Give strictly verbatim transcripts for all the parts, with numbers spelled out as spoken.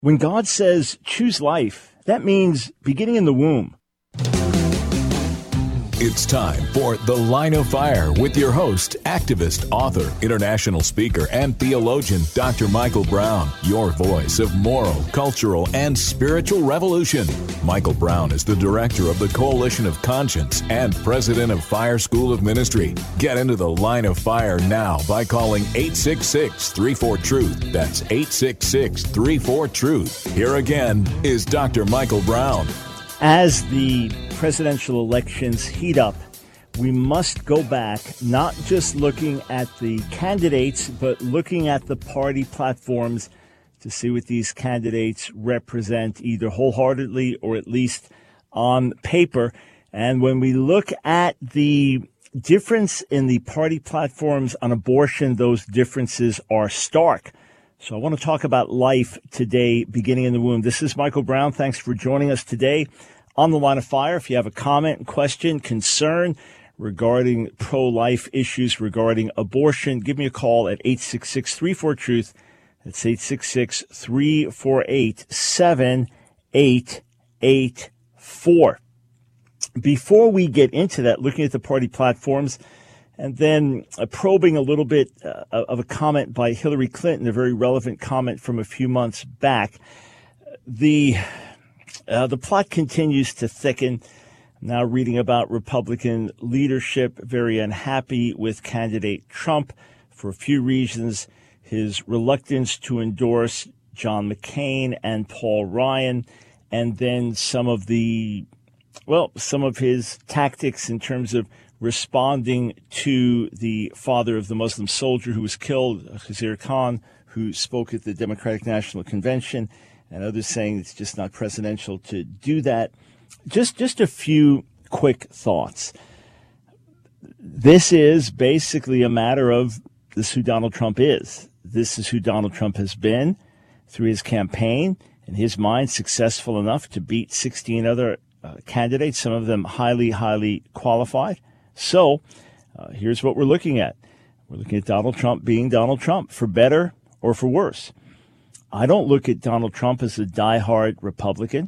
When God says choose life, that means beginning in the womb. It's time for The Line of Fire with your host, activist, author, international speaker, and theologian, Doctor Michael Brown, your voice of moral, cultural, and spiritual revolution. Michael Brown is the director of the Coalition of Conscience and president of Fire School of Ministry. Get into The Line of Fire now by calling eight six six, three four, truth. That's eight six six, three four, truth. Here again is Doctor Michael Brown. As the presidential elections heat up, we must go back, not just looking at the candidates, but looking at the party platforms to see what these candidates represent, either wholeheartedly or at least on paper. And when we look at the difference in the party platforms on abortion, those differences are stark. So I want to talk about life today, beginning in the womb. This is Michael Brown. Thanks for joining us today on The Line of Fire. If you have a comment, question, concern regarding pro-life issues, regarding abortion, give me a call at eight six six, three four, truth. That's eight six six, three four eight, seven eight eight four. Before we get into that, looking at the party platforms, and then uh, probing a little bit uh, of a comment by Hillary Clinton, a very relevant comment from a few months back. The uh, the plot continues to thicken. Now reading about Republican leadership, very unhappy with candidate Trump for a few reasons. His reluctance to endorse John McCain and Paul Ryan, and then some of the, well, some of his tactics in terms of responding to the father of the Muslim soldier who was killed, Khizr Khan, who spoke at the Democratic National Convention, and others saying it's just not presidential to do that. Just, just a few quick thoughts. This is basically a matter of this is who Donald Trump is. This is who Donald Trump has been through his campaign, in his mind, successful enough to beat sixteen other uh, candidates, some of them highly, highly qualified. So uh, here's what we're looking at. We're looking at Donald Trump being Donald Trump, for better or for worse. I don't look at Donald Trump as a diehard Republican.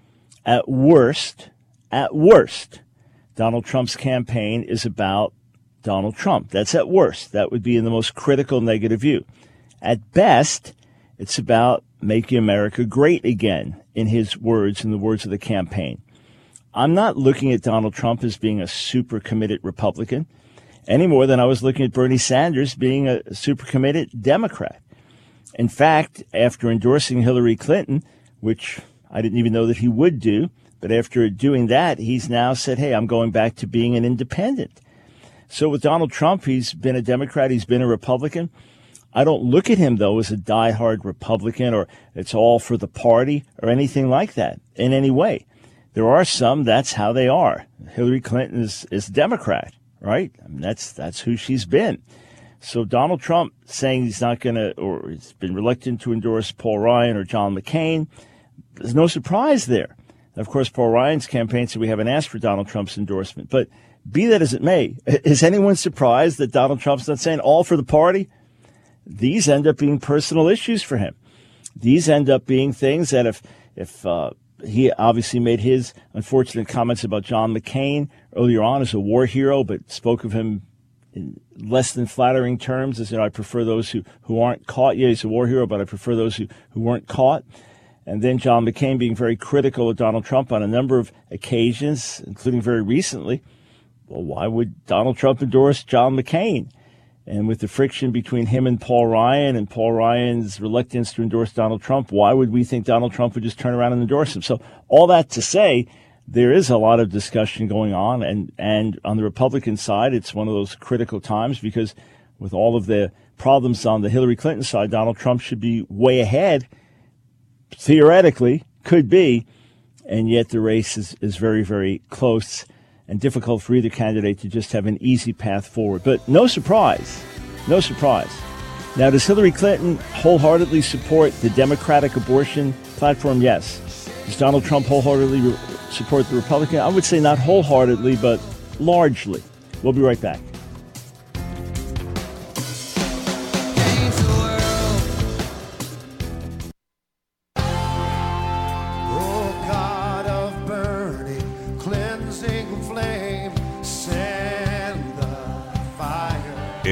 At worst, at worst, Donald Trump's campaign is about Donald Trump. That's at worst. That would be in the most critical negative view. At best, it's about making America great again, in his words, in the words of the campaign. I'm not looking at Donald Trump as being a super committed Republican any more than I was looking at Bernie Sanders being a super committed Democrat. In fact, after endorsing Hillary Clinton, which I didn't even know that he would do, but after doing that, he's now said, hey, I'm going back to being an independent. So with Donald Trump, he's been a Democrat, he's been a Republican. I don't look at him, though, as a diehard Republican or it's all for the party or anything like that in any way. There are some, that's how they are. Hillary Clinton is, is a Democrat, right? I mean, that's that's who she's been. So Donald Trump saying he's not going to, or he's been reluctant to endorse Paul Ryan or John McCain, there's no surprise there. Of course, Paul Ryan's campaign said we haven't asked for Donald Trump's endorsement. But be that as it may, is anyone surprised that Donald Trump's not saying all for the party? These end up being personal issues for him. These end up being things that if, if, uh, he obviously made his unfortunate comments about John McCain earlier on as a war hero, but spoke of him in less than flattering terms as, you know, I prefer those who, who aren't caught. Yeah, he's a war hero, but I prefer those who, who weren't caught. And then John McCain being very critical of Donald Trump on a number of occasions, including very recently. Well, why would Donald Trump endorse John McCain? And with the friction between him and Paul Ryan and Paul Ryan's reluctance to endorse Donald Trump, why would we think Donald Trump would just turn around and endorse him? So all that to say, there is a lot of discussion going on. And, and on the Republican side, it's one of those critical times because with all of the problems on the Hillary Clinton side, Donald Trump should be way ahead, theoretically, could be. And yet the race is, is very, very close and difficult for either candidate to just have an easy path forward. But no surprise, no surprise. Now, does Hillary Clinton wholeheartedly support the Democratic abortion platform? Yes. Does Donald Trump wholeheartedly re- support the Republican? I would say not wholeheartedly, but largely. We'll be right back.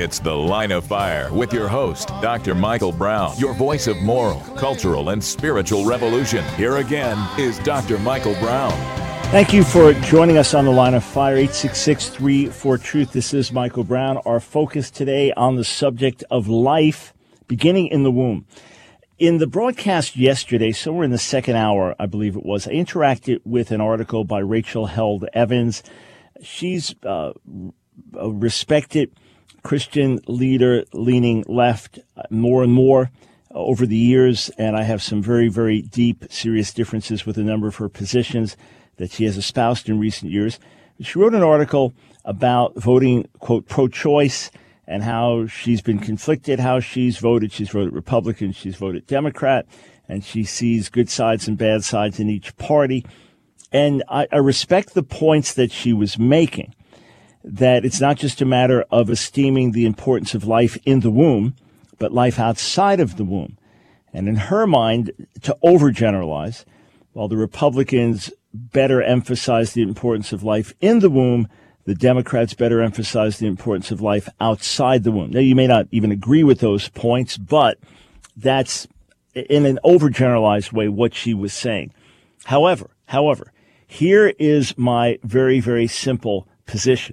It's The Line of Fire with your host, Doctor Michael Brown, your voice of moral, cultural, and spiritual revolution. Here again is Doctor Michael Brown. Thank you for joining us on The Line of Fire, eight six six, three four, truth. This is Michael Brown. Our focus today on the subject of life beginning in the womb. In the broadcast yesterday, so we're in the second hour, I believe it was, I interacted with an article by Rachel Held Evans. She's uh, a respected Christian leader leaning left more and more over the years, and I have some very, very deep, serious differences with a number of her positions that she has espoused in recent years. She wrote an article about voting, quote, pro-choice, and how she's been conflicted, how she's voted. She's voted Republican, she's voted Democrat, and she sees good sides and bad sides in each party. And I, I respect the points that she was making, that it's not just a matter of esteeming the importance of life in the womb, but life outside of the womb. And in her mind, to overgeneralize, while the Republicans better emphasize the importance of life in the womb, the Democrats better emphasize the importance of life outside the womb. Now, you may not even agree with those points, but that's, in an overgeneralized way, what she was saying. However, however, here is my very, very simple position.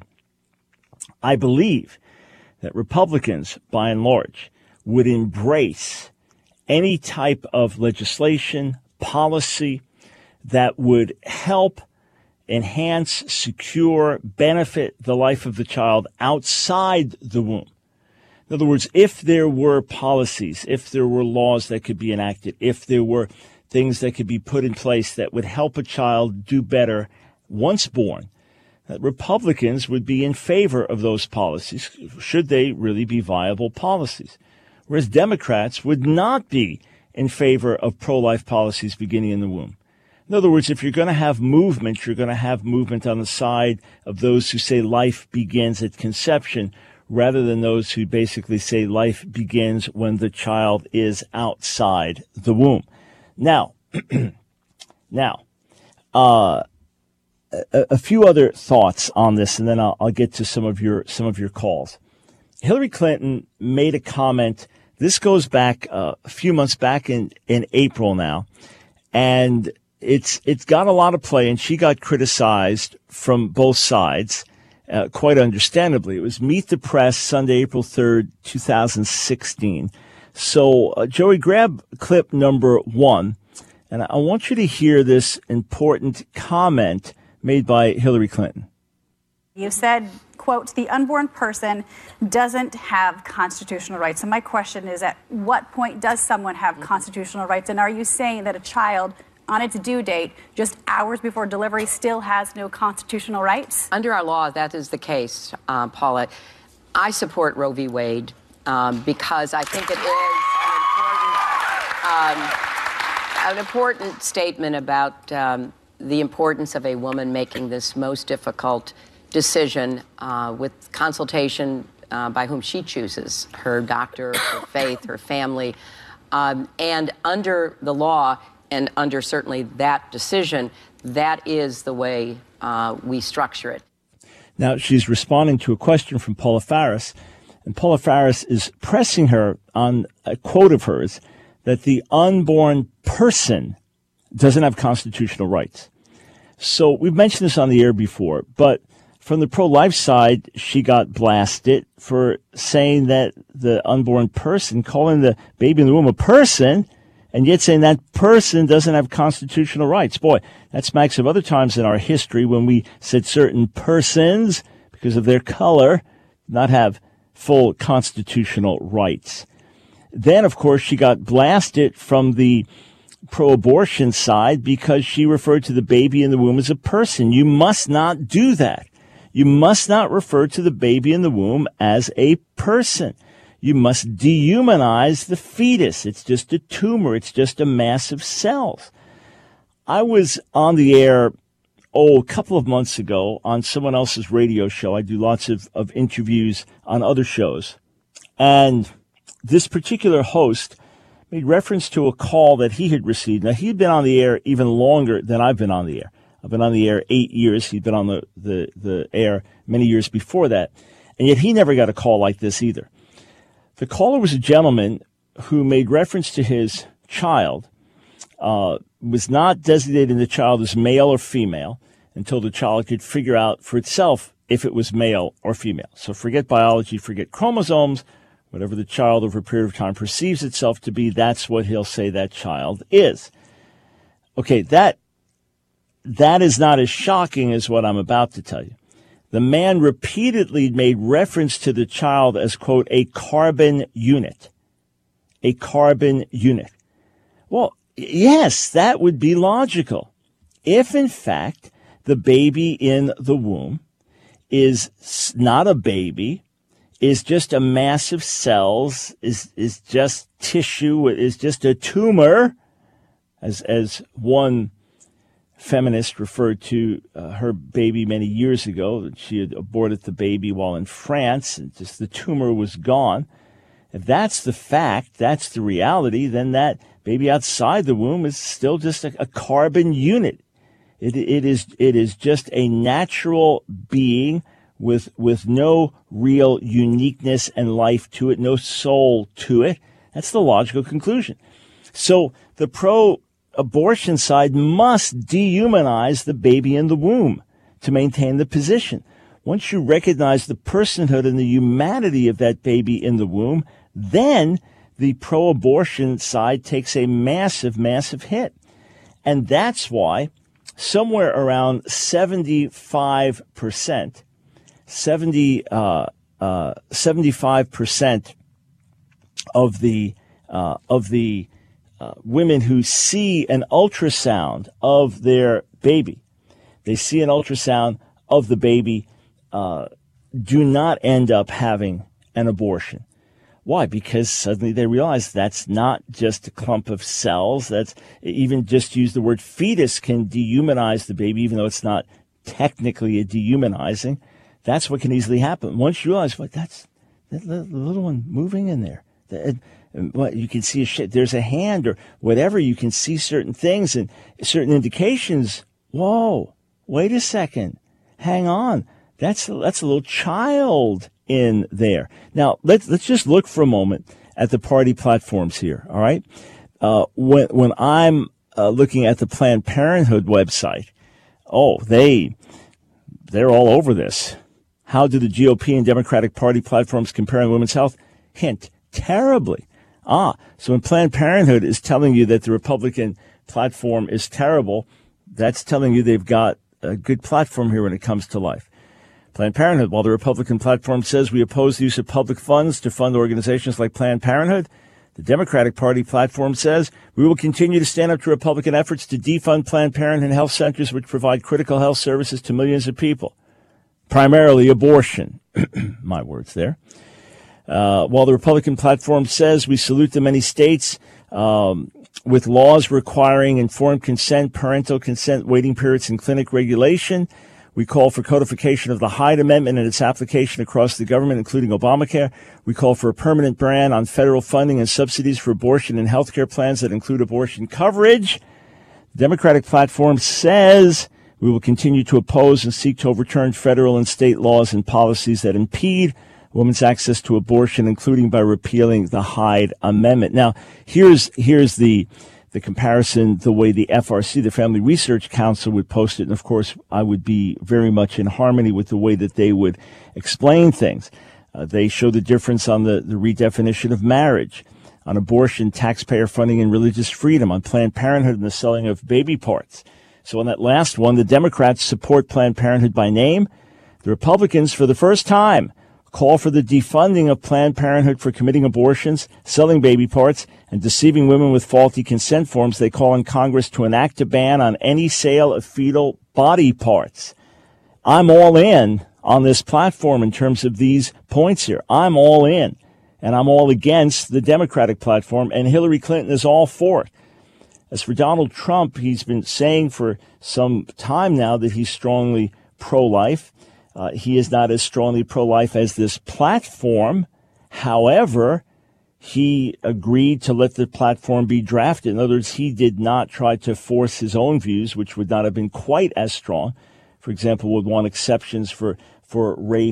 I believe that Republicans, by and large, would embrace any type of legislation, policy that would help enhance, secure, benefit the life of the child outside the womb. In other words, if there were policies, if there were laws that could be enacted, if there were things that could be put in place that would help a child do better once born, that Republicans would be in favor of those policies, should they really be viable policies. Whereas Democrats would not be in favor of pro-life policies beginning in the womb. In other words, if you're going to have movement, you're going to have movement on the side of those who say life begins at conception, rather than those who basically say life begins when the child is outside the womb. Now, now, uh, a, a few other thoughts on this, and then I'll, I'll get to some of your some of your calls. Hillary Clinton made a comment. This goes back uh, a few months back in, in April now, and It's it's got a lot of play, and she got criticized from both sides, uh, quite understandably. It was Meet the Press, Sunday, April third, two thousand sixteen. So, uh, Joey, grab clip number one, and I want you to hear this important comment made by Hillary Clinton. You said, quote, the unborn person doesn't have constitutional rights. So my question is, at what point does someone have constitutional rights? And are you saying that a child on its due date, just hours before delivery, still has no constitutional rights? Under our law, that is the case, um, Paula. I support Roe v. Wade um, because I think it is an important, um, an important statement about um, the importance of a woman making this most difficult decision uh, with consultation uh, by whom she chooses, her doctor, her faith, her family. Um, and under the law, and under certainly that decision, that is the way uh, we structure it. Now, she's responding to a question from Paula Faris, and Paula Faris is pressing her on a quote of hers that the unborn person doesn't have constitutional rights. So we've mentioned this on the air before, but from the pro-life side, she got blasted for saying that the unborn person, calling the baby in the womb a person, and yet saying that person doesn't have constitutional rights. Boy, that smacks of other times in our history when we said certain persons, because of their color, not have full constitutional rights. Then, of course, she got blasted from the pro-abortion side because she referred to the baby in the womb as a person. You must not do that. You must not refer to the baby in the womb as a person. You must dehumanize the fetus. It's just a tumor. It's just a mass of cells. I was on the air, oh, a couple of months ago on someone else's radio show. I do lots of, of interviews on other shows. And this particular host made reference to a call that he had received. Now, he had been on the air even longer than I've been on the air. I've been on the air eight years. He'd been on the, the, the air many years before that. And yet he never got a call like this either. The caller was a gentleman who made reference to his child, uh, was not designating the child as male or female until the child could figure out for itself if it was male or female. So forget biology, forget chromosomes, whatever the child over a period of time perceives itself to be, that's what he'll say that child is. Okay, that that is not as shocking as what I'm about to tell you. The man repeatedly made reference to the child as, quote, a carbon unit. A carbon unit. Well, yes, that would be logical. If, in fact, the baby in the womb is not a baby, is just a mass of cells, is is just tissue, is just a tumor, as as one feminist referred to uh, her baby many years ago. She had aborted the baby while in France, and just the tumor was gone. If that's the fact, that's the reality, then that baby outside the womb is still just a, a carbon unit. It, it is it is just a natural being with with no real uniqueness and life to it, no soul to it. That's the logical conclusion. So the pro-abortion side must dehumanize the baby in the womb to maintain the position. Once you recognize the personhood and the humanity of that baby in the womb, then the pro-abortion side takes a massive, massive hit. And that's why somewhere around seventy-five percent, seventy, uh, uh, seventy-five percent of the uh, of the uh, women who see an ultrasound of their baby, they see an ultrasound of the baby, uh, do not end up having an abortion. Why? Because suddenly they realize that's not just a clump of cells. That's even just use the word fetus can dehumanize the baby, even though it's not technically a dehumanizing. That's what can easily happen. Once you realize, what, that's that little one moving in there. That, what, you can see a shit. There's a hand or whatever. You can see certain things and certain indications. Whoa, wait a second. Hang on. That's that's a little child in there. Now, let's let's just look for a moment at the party platforms here, all right? Uh, when when I'm uh, looking at the Planned Parenthood website, oh, they, they're all over this. How do the G O P and Democratic Party platforms compare on women's health? Hint, terribly. Ah, so when Planned Parenthood is telling you that the Republican platform is terrible, that's telling you they've got a good platform here when it comes to life. Planned Parenthood, while the Republican platform says we oppose the use of public funds to fund organizations like Planned Parenthood, the Democratic Party platform says we will continue to stand up to Republican efforts to defund Planned Parenthood health centers which provide critical health services to millions of people, primarily abortion. My words there. Uh, while the Republican platform says we salute the many states um, with laws requiring informed consent, parental consent, waiting periods, and clinic regulation, we call for codification of the Hyde Amendment and its application across the government, including Obamacare. We call for a permanent ban on federal funding and subsidies for abortion and health care plans that include abortion coverage. The Democratic platform says we will continue to oppose and seek to overturn federal and state laws and policies that impede women's access to abortion, including by repealing the Hyde Amendment. Now, here's here's the the comparison, the way the F R C, the Family Research Council, would post it. And, of course, I would be very much in harmony with the way that they would explain things. Uh, they show the difference on the, the redefinition of marriage, on abortion, taxpayer funding, and religious freedom, on Planned Parenthood and the selling of baby parts. So on that last one, the Democrats support Planned Parenthood by name. The Republicans, for the first time, call for the defunding of Planned Parenthood for committing abortions, selling baby parts, and deceiving women with faulty consent forms. They call on Congress to enact a ban on any sale of fetal body parts. I'm all in on this platform in terms of these points here. I'm all in, and I'm all against the Democratic platform, and Hillary Clinton is all for it. As for Donald Trump, he's been saying for some time now that he's strongly pro-life. Uh, he is not as strongly pro-life as this platform. However, he agreed to let the platform be drafted. In other words, he did not try to force his own views, which would not have been quite as strong. For example, would want exceptions for, for rape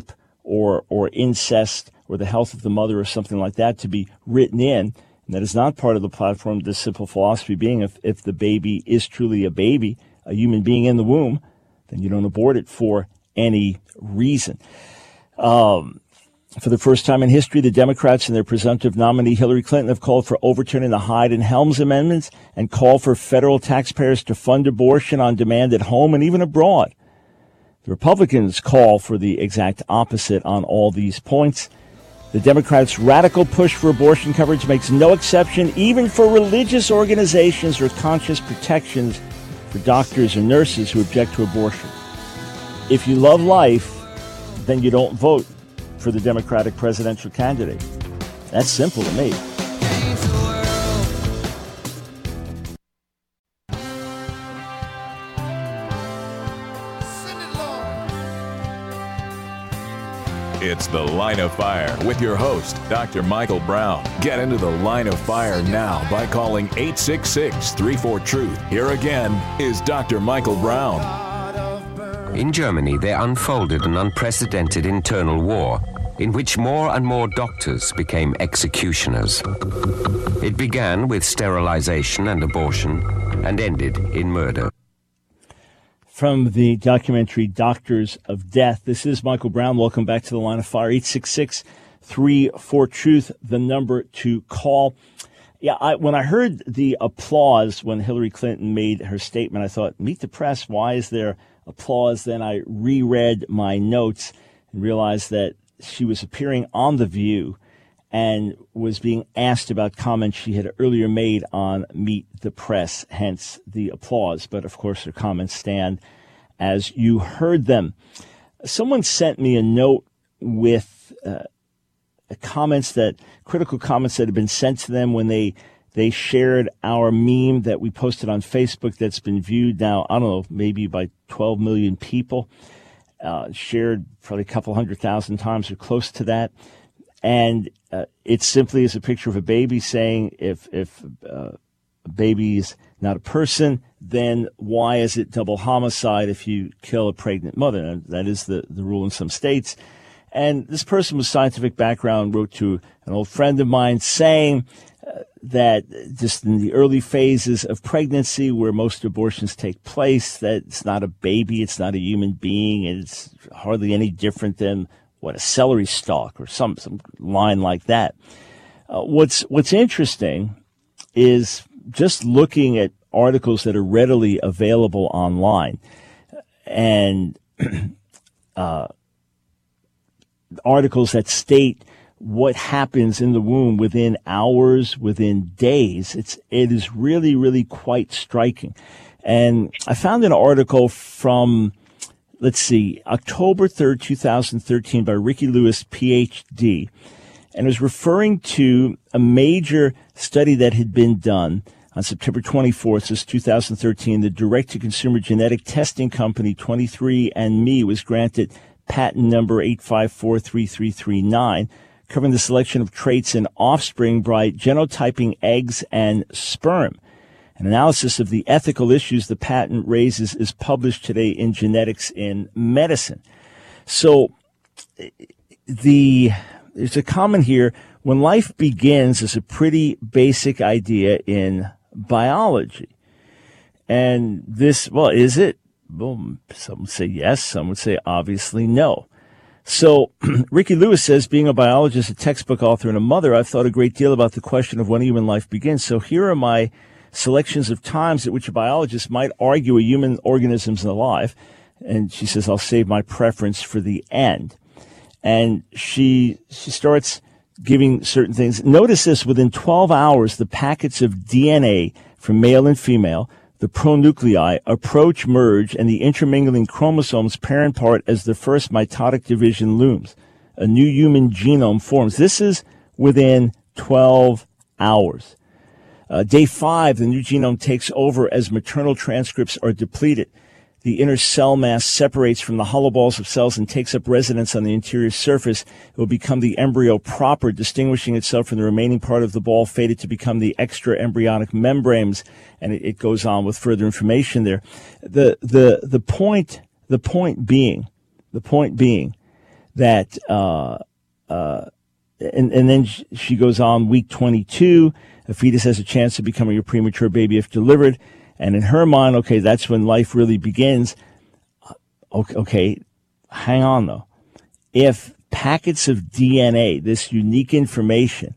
or or incest or the health of the mother or something like that to be written in. And that is not part of the platform. The simple philosophy being if, if the baby is truly a baby, a human being in the womb, then you don't abort it for any reason. Um, for the first time in history, the Democrats and their presumptive nominee Hillary Clinton have called for overturning the Hyde and Helms amendments and call for federal taxpayers to fund abortion on demand at home and even abroad. The Republicans call for the exact opposite on all these points. The Democrats' radical push for abortion coverage makes no exception even for religious organizations or conscious protections for doctors or nurses who object to abortion. If you love life, then you don't vote for the Democratic presidential candidate. That's simple to me. It's The Line of Fire with your host, Doctor Michael Brown. Get into The Line of Fire now by calling eight six six, three four, truth. Here again is Doctor Michael Brown. In Germany, there unfolded an unprecedented internal war in which more and more doctors became executioners. It began with sterilization and abortion and ended in murder. From the documentary Doctors of Death, this is Michael Brown. Welcome back to The Line of Fire. eight six six, three four, truth, the number to call. Yeah, I, when I heard the applause when Hillary Clinton made her statement, I thought, meet the press, why is there applause? Then I reread my notes and realized that she was appearing on The View and was being asked about comments she had earlier made on Meet the Press, hence the applause. But, of course, her comments stand as you heard them. Someone sent me a note with uh, comments that, critical comments that had been sent to them when they they shared our meme that we posted on Facebook that's been viewed now, I don't know, maybe by twelve million people, uh, shared probably a couple hundred thousand times or close to that. And uh, it simply is a picture of a baby saying, if if uh, a baby is not a person, then why is it double homicide if you kill a pregnant mother? And that is the, the rule in some states. And this person with scientific background wrote to an old friend of mine saying uh, that just in the early phases of pregnancy where most abortions take place, that it's not a baby, it's not a human being, and it's hardly any different than what a celery stalk or some some line like that. Uh, what's what's interesting is just looking at articles that are readily available online, and uh, articles that state what happens in the womb within hours, within days. It's it is really really quite striking. And I found an article from, let's see, October third, twenty thirteen by Ricky Lewis, P H D, and it was referring to a major study that had been done on September twenty-fourth, this two thousand thirteen. The direct-to-consumer genetic testing company twenty-three and me was granted patent number eight five four three three three nine, covering the selection of traits in offspring by genotyping eggs and sperm. An analysis of the ethical issues the patent raises is published today in Genetics in Medicine. So the there's a comment here. When life begins is a pretty basic idea in biology. And this, well, is it? Well, some would say yes. Some would say obviously no. So Ricky Lewis says, being a biologist, a textbook author, and a mother, I've thought a great deal about the question of when human life begins. So here are my selections of times at which a biologist might argue a human organism's alive. And she says, I'll save my preference for the end. And she she starts giving certain things. Notice this, within twelve hours, the packets of D N A from male and female, the pronuclei, approach merge, and the intermingling chromosomes parent part as the first mitotic division looms. A new human genome forms. This is within twelve hours. Uh, day five, the new genome takes over as maternal transcripts are depleted. The inner cell mass separates from the hollow balls of cells and takes up residence on the interior surface. It will become the embryo proper, distinguishing itself from the remaining part of the ball, fated to become the extra embryonic membranes. And it, it goes on with further information there. The, the, the point, the point being, the point being that, uh, uh, and, and then she goes on, week twenty-two, a fetus has a chance of becoming a premature baby if delivered. And in her mind, okay, that's when life really begins. Okay, okay, hang on though. If packets of D N A, this unique information,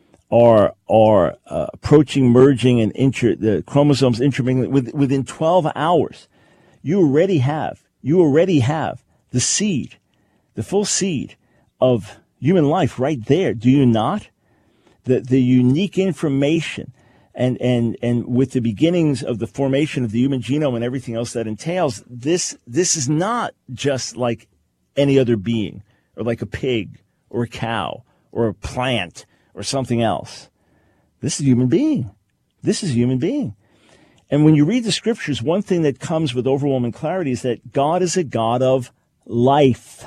are are uh, approaching merging and inter, the chromosomes intermingling with, within twelve hours, you already have you already have the seed, the full seed of human life right there. Do you not? The the unique information and and and with the beginnings of the formation of the human genome and everything else that entails, this this is not just like any other being or like a pig or a cow or a plant or something else. This is a human being. This is a human being. And when you read the scriptures, one thing that comes with overwhelming clarity is that God is a God of life.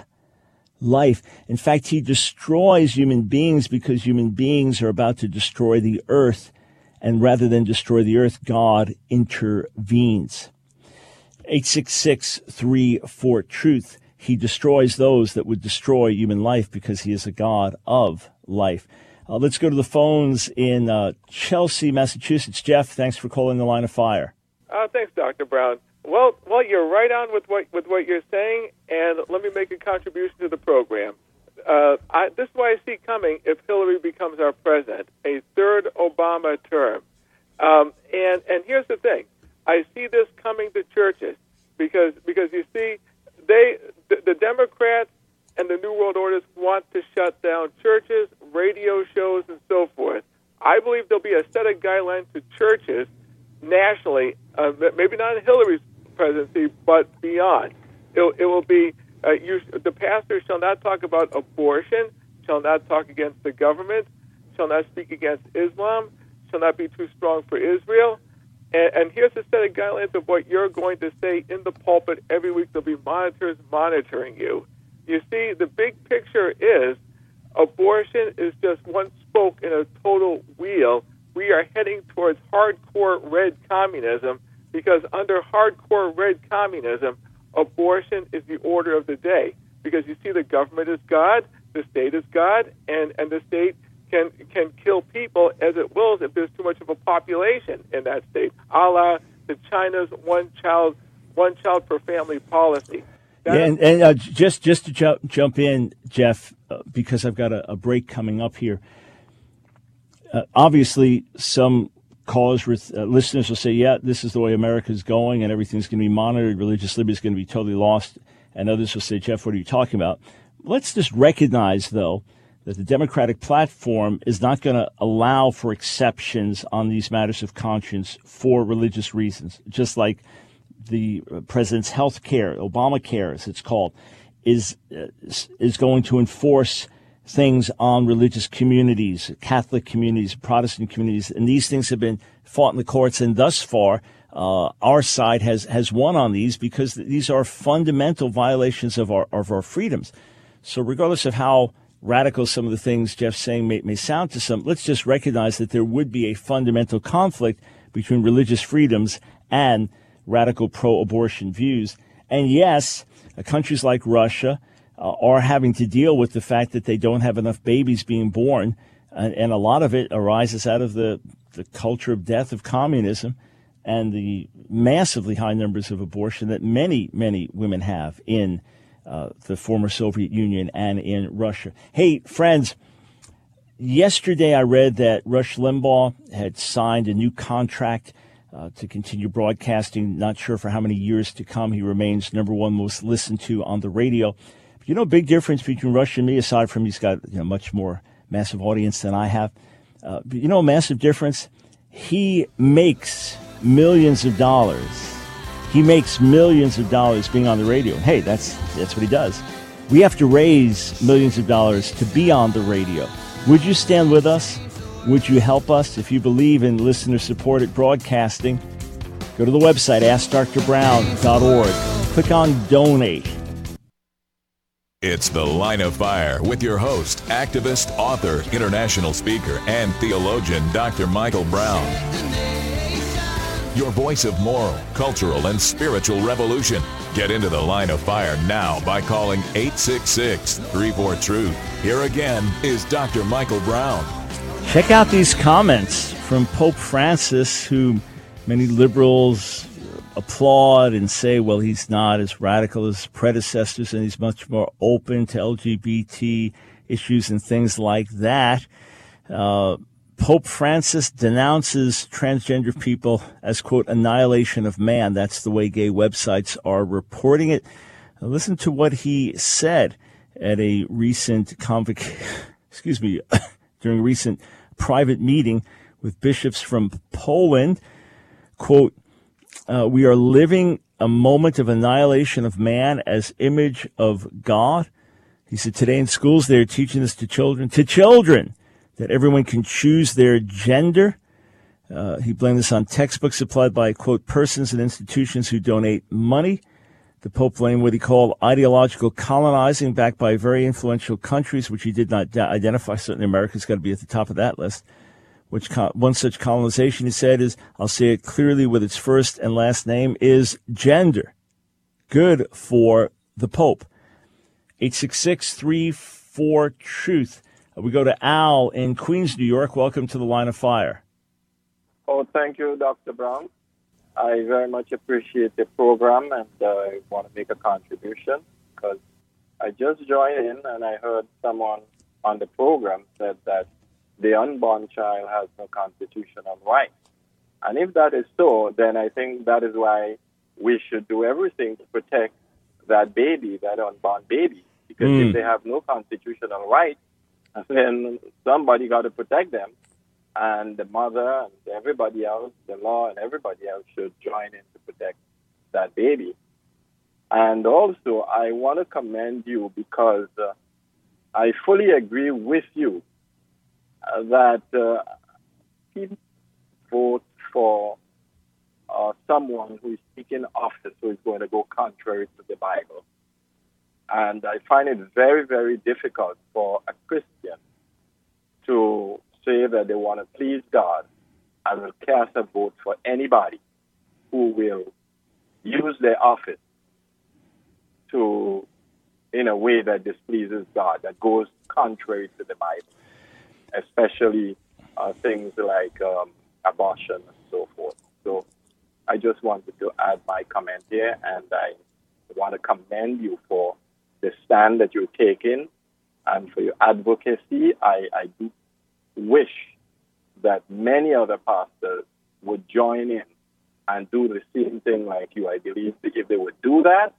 Life. In fact, he destroys human beings because human beings are about to destroy the earth. And rather than destroy the earth, God intervenes. eight six six, three four, truth. He destroys those that would destroy human life because he is a God of life. Uh, let's go to the phones in uh, Chelsea, Massachusetts. Jeff, thanks for calling the Line of Fire. Uh, thanks, Doctor Brown. Well, well, you're right on with what with what you're saying, and let me make a contribution to the program. Uh, I, this is what I see coming if Hillary becomes our president, a third Obama term. Um, and and here's the thing: I see this coming to churches because because you see, they the, the Democrats and the New World Orders want to shut down churches, radio shows, and so forth. I believe there'll be a set of guidelines to churches nationally, uh, maybe not in Hillary's presidency, but beyond. It, it will be, uh, you, the pastor shall not talk about abortion, shall not talk against the government, shall not speak against Islam, shall not be too strong for Israel. And, and here's a set of guidelines of what you're going to say in the pulpit every week. There'll be monitors monitoring you. You see, the big picture is abortion is just one spoke in a total wheel. We are heading towards hardcore red communism because under hardcore red communism, abortion is the order of the day. Because you see, the government is God, the state is God, and, and the state can can kill people as it wills if there's too much of a population in that state, a la the China's one child one child per family policy. Yeah, and, and uh, just just to jump jump in, Jeff, uh, because I've got a, a break coming up here. Uh, obviously, some callers, with, uh, listeners will say, yeah, this is the way America's going and everything's going to be monitored. Religious liberty is going to be totally lost. And others will say, Jeff, what are you talking about? Let's just recognize, though, that the Democratic platform is not going to allow for exceptions on these matters of conscience for religious reasons, just like the president's health care, Obamacare, as it's called, is uh, is going to enforce things on religious communities, Catholic communities, Protestant communities, and these things have been fought in the courts. And thus far, uh, our side has has won on these because these are fundamental violations of our of our freedoms. So, regardless of how radical some of the things Jeff's saying may, may sound to some, let's just recognize that there would be a fundamental conflict between religious freedoms and radical pro-abortion views. And yes, uh, countries like Russia uh, are having to deal with the fact that they don't have enough babies being born, and, and a lot of it arises out of the, the culture of death of communism and the massively high numbers of abortion that many, many women have in uh, the former Soviet Union and in Russia. Hey, friends, yesterday I read that Rush Limbaugh had signed a new contract Uh, to continue broadcasting. Not sure for how many years to come. He remains number one most listened to on the radio. But you know, big difference between Rush and me, aside from he's got you know much more massive audience than I have. Uh, but you know, a massive difference. He makes millions of dollars. He makes millions of dollars being on the radio. Hey, that's that's what he does. We have to raise millions of dollars to be on the radio. Would you stand with us? Would you help us? If you believe in listener-supported broadcasting, go to the website, ask dr brown dot org. Click on Donate. It's The Line of Fire with your host, activist, author, international speaker, and theologian, Doctor Michael Brown. your voice of moral, cultural, and spiritual revolution. Get into the Line of Fire now by calling eight six six, three four, truth. Here again is Doctor Michael Brown. Check out these comments from Pope Francis, who many liberals applaud and say, well, he's not as radical as predecessors and he's much more open to L G B T issues and things like that. Uh, Pope Francis denounces transgender people as, quote, annihilation of man. That's the way gay websites are reporting it. Now, listen to what he said at a recent convocation, excuse me, during a recent private meeting with bishops from Poland. Quote, uh, we are living a moment of annihilation of man as image of God. He said, today in schools, they're teaching this to children, to children, that everyone can choose their gender. Uh, he blamed this on textbooks supplied by, quote, persons and institutions who donate money. The Pope blamed what he called ideological colonizing backed by very influential countries, which he did not da- identify. Certainly America's got to be at the top of that list. Which co- one such colonization, he said, is, I'll say it clearly with its first and last name, is gender. Good for the Pope. eight six six, three four, truth. We go to Al in Queens, New York. Welcome to the Line of Fire. Oh, thank you, Doctor Brown. I very much appreciate the program, and uh, I want to make a contribution because I just joined in and I heard someone on the program said that the unborn child has no constitutional right. And if that is so, then I think that is why we should do everything to protect that baby, that unborn baby. Because mm. if they have no constitutional right, then somebody got to protect them. And the mother and everybody else, the law and everybody else should join in to protect that baby. And also, I want to commend you because uh, I fully agree with you uh, that uh, people vote for uh, someone who is seeking office who is going to go contrary to the Bible. And I find it very, very difficult for a Christian to say that they want to please God and will cast a vote for anybody who will use their office to, in a way that displeases God, that goes contrary to the Bible, especially uh, things like um, abortion and so forth. So I just wanted to add my comment here, and I want to commend you for the stand that you're taking and for your advocacy. I, I do wish that many other pastors would join in and do the same thing like you. I believe that if they would do that,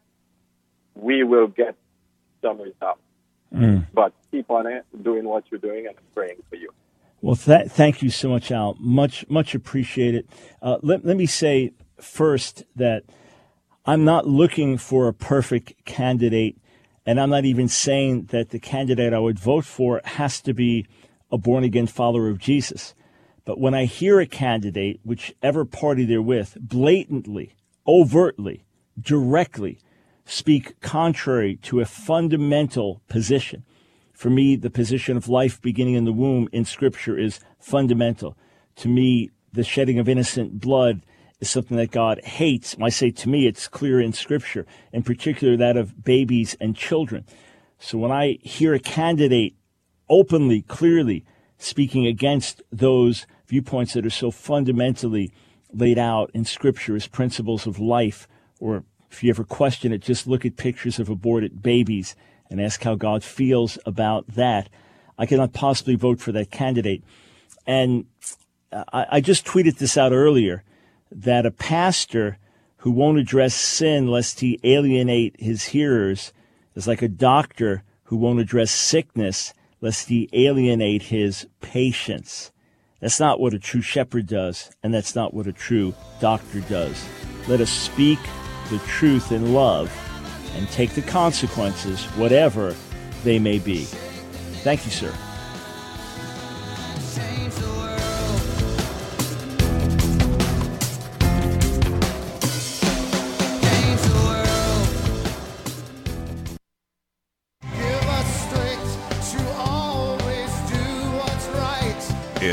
we will get some results. Mm. But keep on it, doing what you're doing, and I'm praying for you. Well, th- thank you so much, Al. Much, much appreciated. Uh, let, let me say first that I'm not looking for a perfect candidate, and I'm not even saying that the candidate I would vote for has to be a born-again follower of Jesus. But when I hear a candidate, whichever party they're with, blatantly, overtly, directly speak contrary to a fundamental position, for me, the position of life beginning in the womb in Scripture is fundamental. To me, the shedding of innocent blood is something that God hates. When I say to me, it's clear in Scripture, in particular that of babies and children. So when I hear a candidate openly, clearly speaking against those viewpoints that are so fundamentally laid out in Scripture as principles of life, or if you ever question it, just look at pictures of aborted babies and ask how God feels about that. I cannot possibly vote for that candidate. And I, I just tweeted this out earlier, that a pastor who won't address sin lest he alienate his hearers is like a doctor who won't address sickness lest he alienate his patients. That's not what a true shepherd does, and that's not what a true doctor does. Let us speak the truth in love and take the consequences, whatever they may be. Thank you, sir.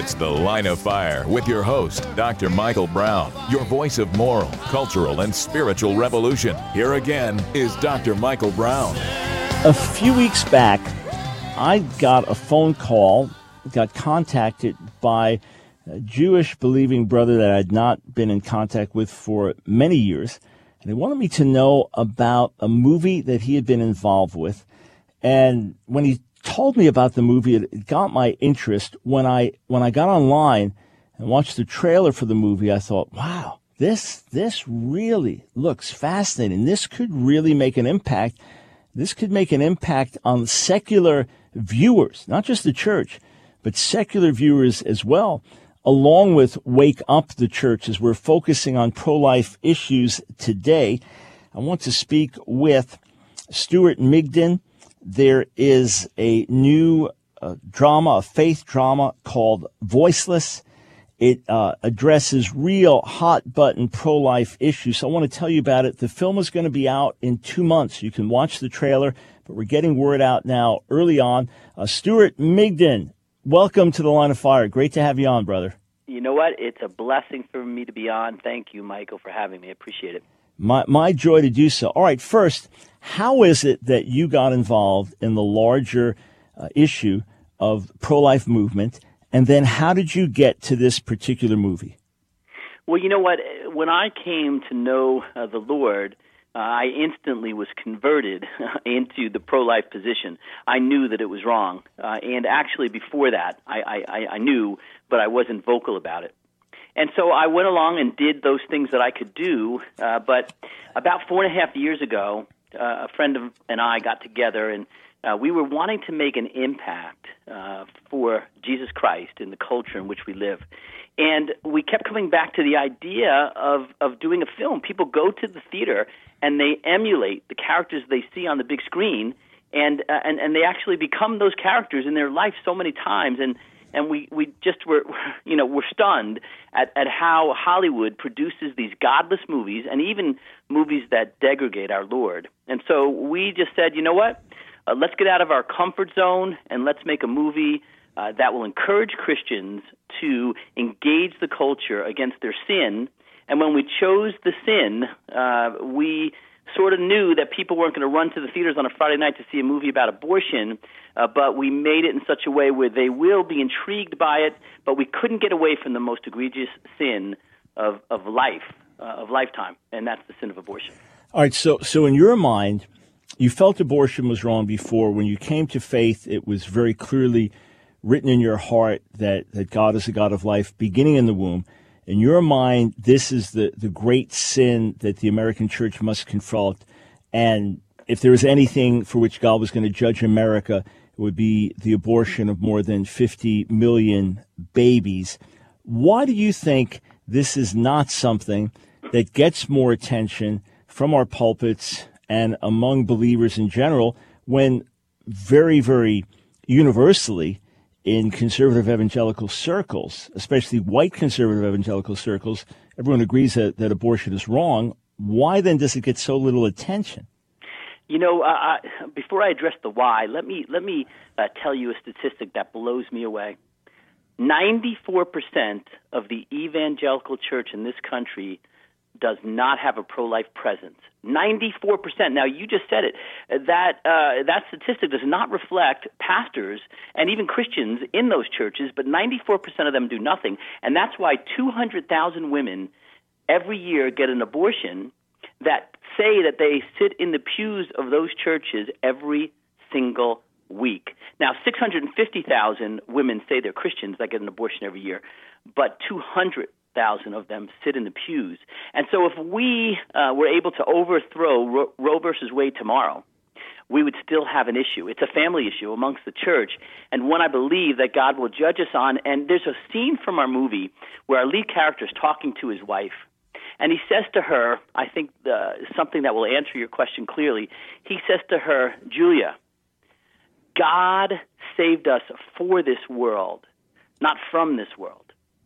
It's The Line of Fire with your host, Doctor Michael Brown, your voice of moral, cultural, and spiritual revolution. Here again is Doctor Michael Brown. A few weeks back, I got a phone call, got contacted by a Jewish believing brother that I had not been in contact with for many years. And he wanted me to know about a movie that he had been involved with. And when he told me about the movie, it got my interest. When I when I got online and watched the trailer for the movie, I thought, wow, this this really looks fascinating. This could really make an impact. This could make an impact on secular viewers, not just the church, but secular viewers as well, along with Wake Up the Church, as we're focusing on pro-life issues today. I want to speak with Stuart Migden. There is a new uh, drama, a faith drama called Voiceless. It uh, addresses real hot-button pro-life issues. So I want to tell you about it. The film is going to be out in two months. You can watch the trailer, but we're getting word out now early on. Uh, Stuart Migden, welcome to The Line of Fire. Great to have you on, brother. You know what? It's a blessing for me to be on. Thank you, Michael, for having me. I appreciate it. My my joy to do so. All right, first, how is it that you got involved in the larger uh, issue of pro-life movement, and then how did you get to this particular movie? Well, you know what? When I came to know uh, the Lord, uh, I instantly was converted into the pro-life position. I knew that it was wrong, uh, and actually before that, I, I, I knew, but I wasn't vocal about it. And so I went along and did those things that I could do, uh, but about four and a half years ago, uh, a friend of, and I got together, and uh, we were wanting to make an impact uh, for Jesus Christ in the culture in which we live. And we kept coming back to the idea of, of doing a film. People go to the theater and they emulate the characters they see on the big screen, and uh, and, and they actually become those characters in their life so many times. And And we, we just were, you know, we're stunned at, at how Hollywood produces these godless movies and even movies that degrade our Lord. And so we just said, you know what, uh, let's get out of our comfort zone and let's make a movie uh, that will encourage Christians to engage the culture against their sin. And when we chose the sin, uh, we sort of knew that people weren't going to run to the theaters on a Friday night to see a movie about abortion, uh, but we made it in such a way where they will be intrigued by it, but we couldn't get away from the most egregious sin of, of life, uh, of lifetime, and that's the sin of abortion. All right, so so in your mind, you felt abortion was wrong before. When you came to faith, it was very clearly written in your heart that, that God is a God of life, beginning in the womb. In your mind, this is the, the great sin that the American church must confront. And if there was anything for which God was going to judge America, it would be the abortion of more than fifty million babies. Why do you think this is not something that gets more attention from our pulpits and among believers in general, when very, very universally in conservative evangelical circles, especially white conservative evangelical circles, everyone agrees that, that abortion is wrong? Why then does it get so little attention? You know, uh, before I address the why, let me let me uh, tell you a statistic that blows me away. ninety-four percent of the evangelical church in this country does not have a pro-life presence. ninety-four percent. Now, you just said it. That uh, that statistic does not reflect pastors and even Christians in those churches, but ninety-four percent of them do nothing. And that's why two hundred thousand women every year get an abortion that say that they sit in the pews of those churches every single week. Now, six hundred fifty thousand women say they're Christians that get an abortion every year, but two hundred thousand of them sit in the pews. And so if we uh, were able to overthrow Ro- Roe versus Wade tomorrow, we would still have an issue. It's a family issue amongst the church, and one I believe that God will judge us on. And there's a scene from our movie where our lead character is talking to his wife, and he says to her, I think uh, something that will answer your question clearly. He says to her, Julia, God saved us for this world, not from this world.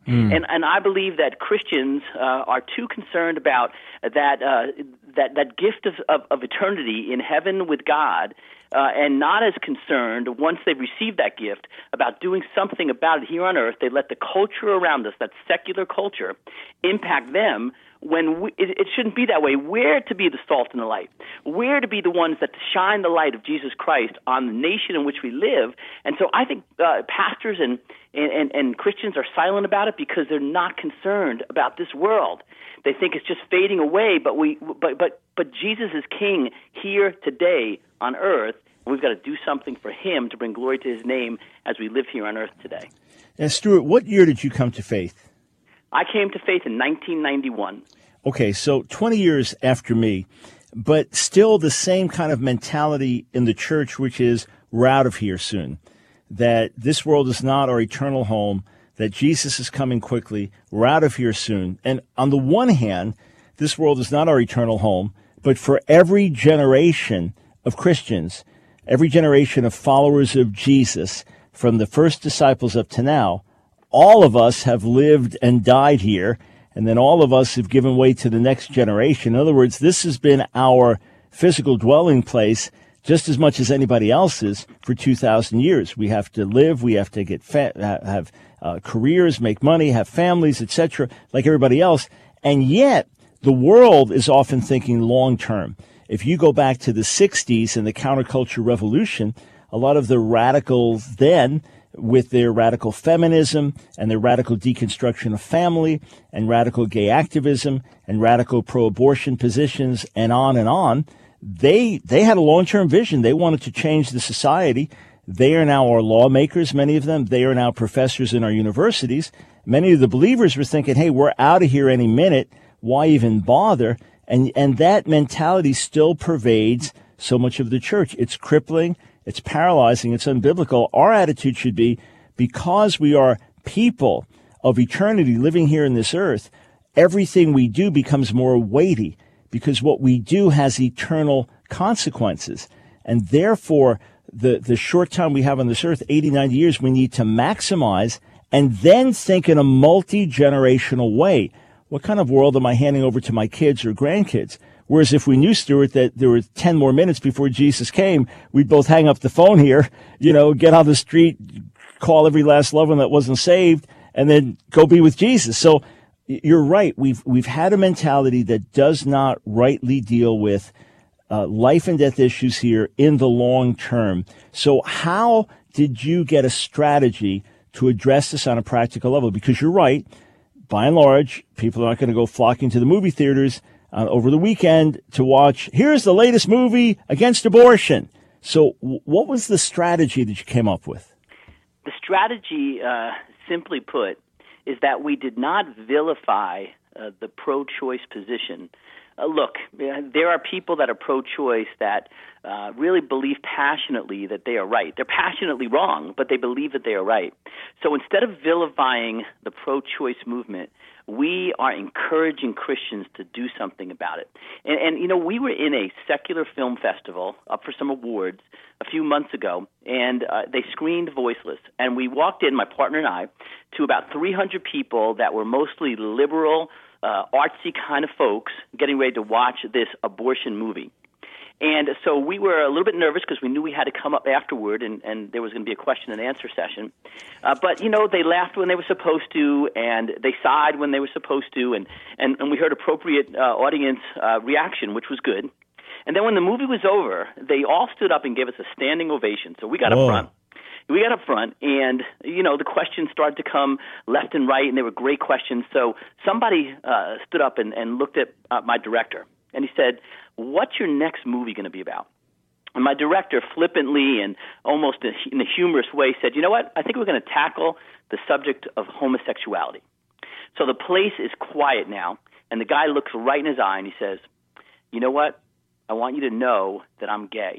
Mm. And and I believe that Christians uh, are too concerned about that uh, that that gift of, of, of eternity in heaven with God, uh, and not as concerned once they've received that gift about doing something about it here on earth. They let the culture around us, that secular culture, impact them. When we, it, it shouldn't be that way. We're to be the salt and the light. We're to be the ones that shine the light of Jesus Christ on the nation in which we live. And so I think uh, pastors and, and, and Christians are silent about it because they're not concerned about this world. They think it's just fading away, but we, but but but Jesus is King here today on earth, and we've got to do something for Him to bring glory to His name as we live here on earth today. And Stuart, what year did you come to faith? I came to faith in nineteen ninety-one. Okay, so twenty years after me, but still the same kind of mentality in the church, which is we're out of here soon, that this world is not our eternal home, that Jesus is coming quickly, we're out of here soon. And on the one hand, this world is not our eternal home, but for every generation of Christians, every generation of followers of Jesus, from the first disciples up to now, all of us have lived and died here, and then all of us have given way to the next generation. In other words, this has been our physical dwelling place just as much as anybody else's for two thousand years. We have to live, we have to get fa- have uh, careers, make money, have families, et cetera, like everybody else. And yet, the world is often thinking long term. If you go back to the sixties and the counterculture revolution, a lot of the radicals then, with their radical feminism and their radical deconstruction of family and radical gay activism and radical pro-abortion positions and on and on, they they had a long-term vision. They wanted to change the society. They are now our lawmakers, many of them. They are now professors in our universities. Many of the believers were thinking, hey, we're out of here any minute. Why even bother? And and that mentality still pervades so much of the church. It's crippling. It's paralyzing. It's unbiblical. Our attitude should be, because we are people of eternity living here in this earth, everything we do becomes more weighty because what we do has eternal consequences. And therefore, the, the short time we have on this earth, eighty, ninety years, we need to maximize and then think in a multi-generational way. What kind of world am I handing over to my kids or grandkids? Whereas if we knew, Stuart, that there were ten more minutes before Jesus came, we'd both hang up the phone here, you know, get on the street, call every last loved one that wasn't saved, and then go be with Jesus. So you're right. We've we've had a mentality that does not rightly deal with uh, life and death issues here in the long term. So how did you get a strategy to address this on a practical level? Because you're right. By and large, people are not going to go flocking to the movie theaters Uh, over the weekend to watch, here's the latest movie against abortion. So w- what was the strategy that you came up with? The strategy, uh, simply put, is that we did not vilify uh, the pro-choice position. Uh, look, there are people that are pro-choice that uh, really believe passionately that they are right. They're passionately wrong, but they believe that they are right. So instead of vilifying the pro-choice movement, we are encouraging Christians to do something about it. And, and, you know, we were in a secular film festival up for some awards a few months ago, and uh, they screened Voiceless. And we walked in, my partner and I, to about three hundred people that were mostly liberal, uh, artsy kind of folks getting ready to watch this abortion movie. And so we were a little bit nervous because we knew we had to come up afterward, and, and there was going to be a question and answer session. Uh, but, you know, they laughed when they were supposed to, and they sighed when they were supposed to, and, and, and we heard appropriate uh, audience uh, reaction, which was good. And then when the movie was over, they all stood up and gave us a standing ovation. So we got Whoa. up front. We got up front, and, you know, the questions started to come left and right, and they were great questions. So somebody uh, stood up and, and looked at uh, my director, and he said, what's your next movie going to be about? And my director flippantly and almost in a humorous way said, you know what, I think we're going to tackle the subject of homosexuality. So the place is quiet now, and the guy looks right in his eye, and he says, you know what, I want you to know that I'm gay.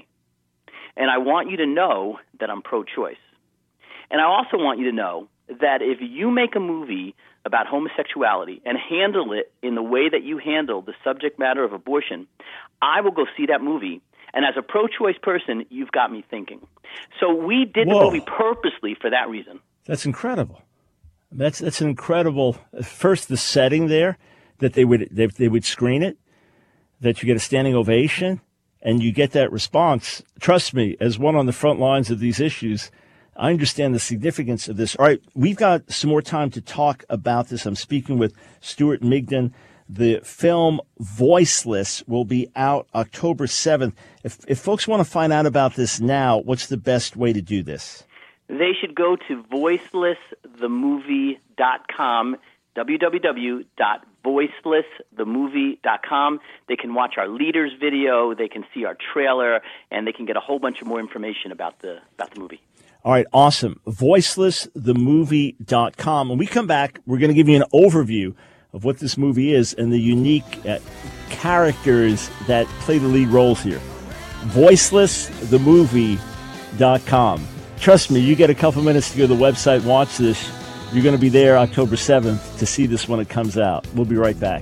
And I want you to know that I'm pro-choice. And I also want you to know that if you make a movie about homosexuality and handle it in the way that you handle the subject matter of abortion, I will go see that movie. And as a pro-choice person, you've got me thinking. So we did Whoa. the movie purposely for that reason. That's incredible. That's that's an incredible. First, the setting there that they would they, they would screen it, that you get a standing ovation, and you get that response. Trust me, as one on the front lines of these issues, I understand the significance of this. All right, we've got some more time to talk about this. I'm speaking with Stuart Migden. The film Voiceless will be out October seventh. If, if folks want to find out about this now, what's the best way to do this? They should go to voiceless the movie dot com, w w w dot voiceless the movie dot com. They can watch our leaders video, they can see our trailer, and they can get a whole bunch of more information about the about the movie. All right, awesome. voiceless the movie dot com. When we come back, we're going to give you an overview of what this movie is and the unique uh, characters that play the lead roles here. voiceless the movie dot com. Trust me, you get a couple minutes to go to the website and watch this. You're going to be there October seventh to see this when it comes out. We'll be right back.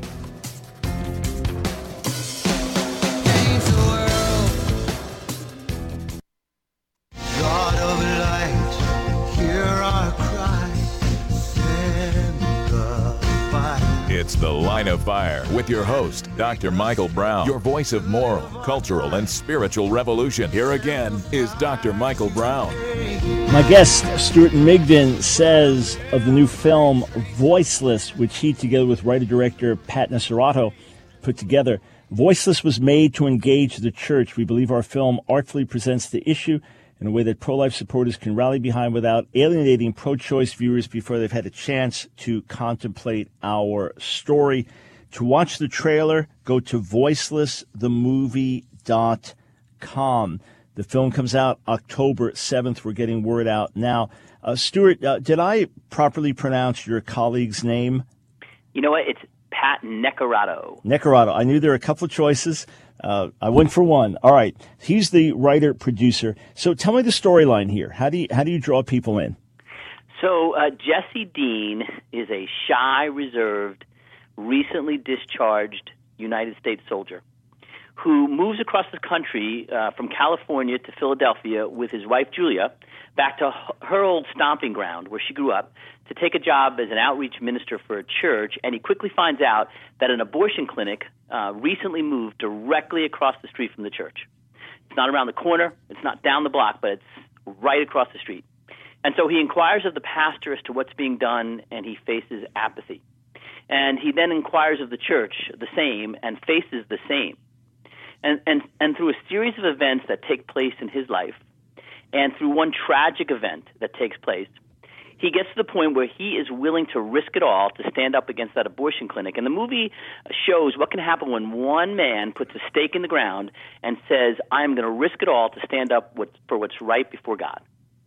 It's The Line of Fire with your host, Doctor Michael Brown, your voice of moral, cultural, and spiritual revolution. Here again is Doctor Michael Brown. My guest, Stuart Migden, says of the new film Voiceless, which he, together with writer-director Pat Nasarato, put together. Voiceless was made to engage the church. We believe our film artfully presents the issue in a way that pro-life supporters can rally behind without alienating pro-choice viewers before they've had a chance to contemplate our story. To watch the trailer, go to voiceless the movie dot com. The film comes out October seventh. We're getting word out now. Uh, Stuart, uh, did I properly pronounce your colleague's name? You know what? It's Pat Nasarato. Nasarato. I knew there were a couple of choices. Uh, I went for one. All right. He's the writer-producer. So tell me the storyline here. How do you, how do you draw people in? So uh, Jesse Dean is a shy, reserved, recently discharged United States soldier who moves across the country uh, from California to Philadelphia with his wife, Julia, back to her old stomping ground where she grew up to take a job as an outreach minister for a church, and he quickly finds out that an abortion clinic uh, recently moved directly across the street from the church. It's not around the corner, it's not down the block, but it's right across the street. And so he inquires of the pastor as to what's being done, and he faces apathy. And he then inquires of the church the same and faces the same. And, and, and through a series of events that take place in his life, and through one tragic event that takes place, he gets to the point where he is willing to risk it all to stand up against that abortion clinic. And the movie shows what can happen when one man puts a stake in the ground and says, I'm going to risk it all to stand up for what's right before God.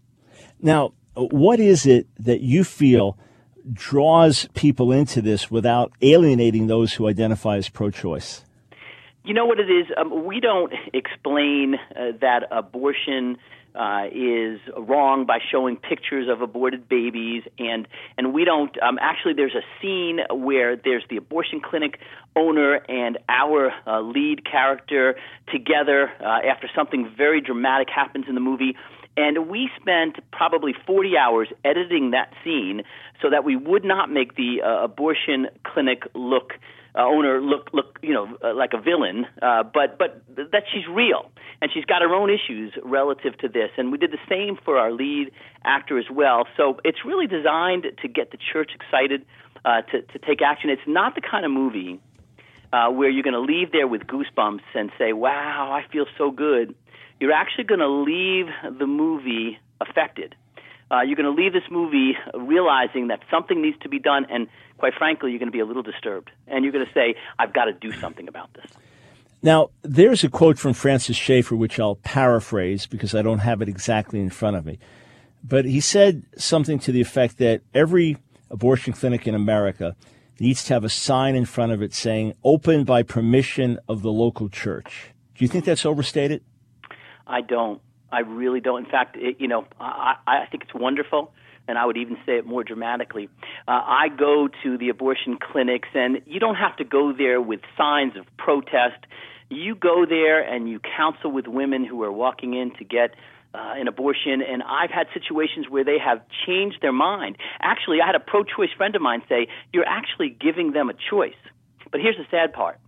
Now, what is it that you feel draws people into this without alienating those who identify as pro-choice? You know what it is? Um, we don't explain uh, that abortion uh, is wrong by showing pictures of aborted babies, and and we don't. Um, actually, there's a scene where there's the abortion clinic owner and our uh, lead character together uh, after something very dramatic happens in the movie. And we spent probably forty hours editing that scene so that we would not make the uh, abortion clinic look uh, owner look look you know uh, like a villain, uh, but but that she's real and she's got her own issues relative to this. And we did the same for our lead actor as well. So it's really designed to get the church excited uh, to to take action. It's not the kind of movie uh, where you're going to leave there with goosebumps and say, "Wow, I feel so good." You're actually going to leave the movie affected. Uh, you're going to leave this movie realizing that something needs to be done, and quite frankly, you're going to be a little disturbed. And you're going to say, I've got to do something about this. Now, there's a quote from Francis Schaeffer, which I'll paraphrase because I don't have it exactly in front of me. But he said something to the effect that every abortion clinic in America needs to have a sign in front of it saying, open by permission of the local church. Do you think that's overstated? I don't. I really don't. In fact, it, you know, I, I think it's wonderful, and I would even say it more dramatically. Uh, I go to the abortion clinics, and you don't have to go there with signs of protest. You go there and you counsel with women who are walking in to get uh, an abortion, and I've had situations where they have changed their mind. Actually, I had a pro-choice friend of mine say, you're actually giving them a choice. But here's the sad part.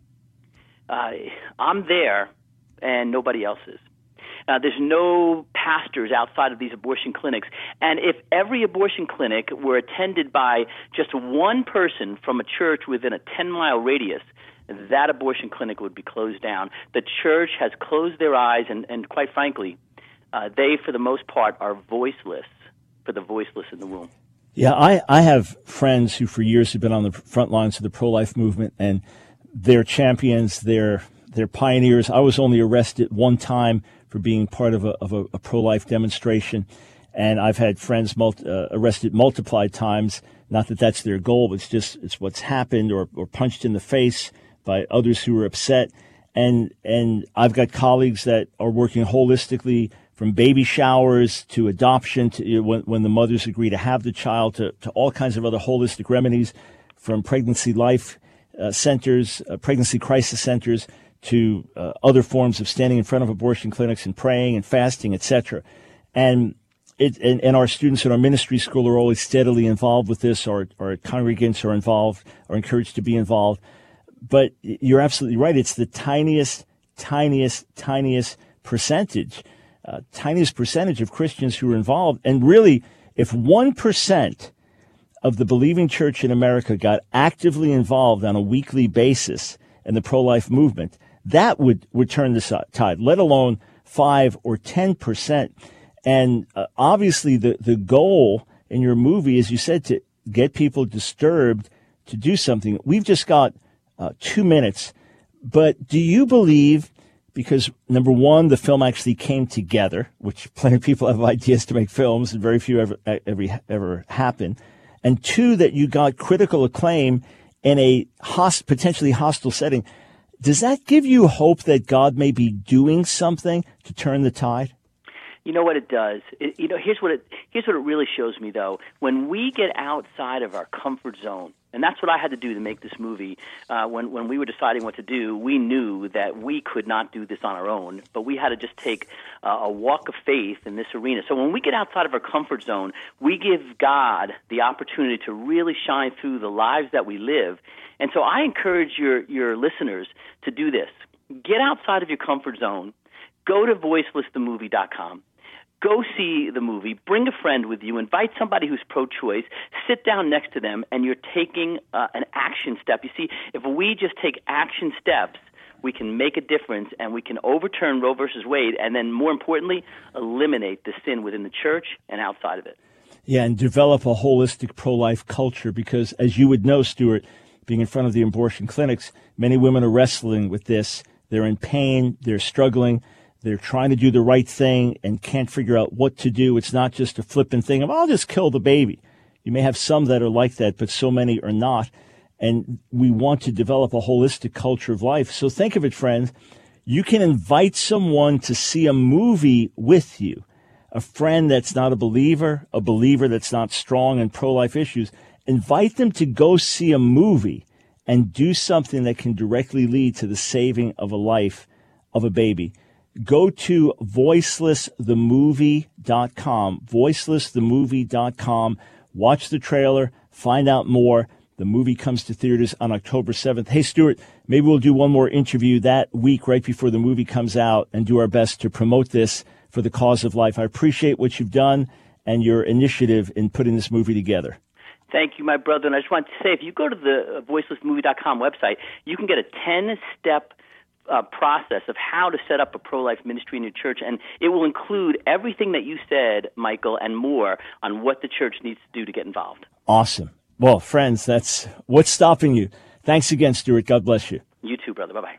Uh, I'm there, and nobody else is. Uh, there's no pastors outside of these abortion clinics. And if every abortion clinic were attended by just one person from a church within a ten-mile radius, that abortion clinic would be closed down. The church has closed their eyes, and, and quite frankly, uh, they, for the most part, are voiceless for the voiceless in the womb. Yeah, I, I have friends who for years have been on the front lines of the pro-life movement, and they're champions, they're, they're pioneers. I was only arrested one time for being part of a, of a, a pro-life demonstration, and I've had friends multi, uh, arrested multiplied times. Not that that's their goal, but it's just it's what's happened, or, or punched in the face by others who are upset. And and I've got colleagues that are working holistically, from baby showers to adoption, to you know, when, when the mothers agree to have the child, to, to all kinds of other holistic remedies, from pregnancy life uh, centers, uh, pregnancy crisis centers, to uh, other forms of standing in front of abortion clinics and praying and fasting, et cetera. And it and, and our students in our ministry school are always steadily involved with this. Our, our congregants are involved, are encouraged to be involved. But you're absolutely right. It's the tiniest, tiniest, tiniest percentage, uh, tiniest percentage of Christians who are involved. And really, if one percent of the believing church in America got actively involved on a weekly basis in the pro-life movement, that would, would turn the tide, let alone five or ten percent. And uh, obviously the, the goal in your movie, as you said, to get people disturbed to do something. We've just got uh, two minutes. But do you believe, because number one, the film actually came together, which plenty of people have ideas to make films and very few ever, ever, ever happen. And two, that you got critical acclaim in a host, potentially hostile setting. Does that give you hope that God may be doing something to turn the tide? You know what it does? It, you know, here's what it here's what it really shows me, though. When we get outside of our comfort zone, and that's what I had to do to make this movie. Uh, when when we were deciding what to do, we knew that we could not do this on our own, but we had to just take uh, a walk of faith in this arena. So when we get outside of our comfort zone, we give God the opportunity to really shine through the lives that we live. And so I encourage your your listeners to do this. Get outside of your comfort zone. Go to voiceless the movie dot com. Go see the movie. Bring a friend with you. Invite somebody who's pro-choice. Sit down next to them, and you're taking uh, an action step. You see, if we just take action steps, we can make a difference, and we can overturn Roe versus Wade, and then, more importantly, eliminate the sin within the church and outside of it. Yeah, and develop a holistic pro-life culture, because, as you would know, Stuart, being in front of the abortion clinics, many women are wrestling with this. They're in pain. They're struggling. They're trying to do the right thing and can't figure out what to do. It's not just a flippant thing of, I'll just kill the baby. You may have some that are like that, but so many are not. And we want to develop a holistic culture of life. So think of it, friends. You can invite someone to see a movie with you, a friend that's not a believer, a believer that's not strong in pro-life issues. Invite them to go see a movie and do something that can directly lead to the saving of a life of a baby. Go to voiceless the movie dot com, voiceless the movie dot com. Watch the trailer, find out more. The movie comes to theaters on October seventh. Hey, Stuart, maybe we'll do one more interview that week right before the movie comes out and do our best to promote this for the cause of life. I appreciate what you've done and your initiative in putting this movie together. Thank you, my brother. And I just want to say, if you go to the voiceless movie dot com website, you can get a ten-step Uh, process of how to set up a pro-life ministry in your church, and it will include everything that you said, Michael, and more on what the church needs to do to get involved. Awesome. Well, friends, that's what's stopping you. Thanks again, Stuart. God bless you. You too, brother. Bye-bye.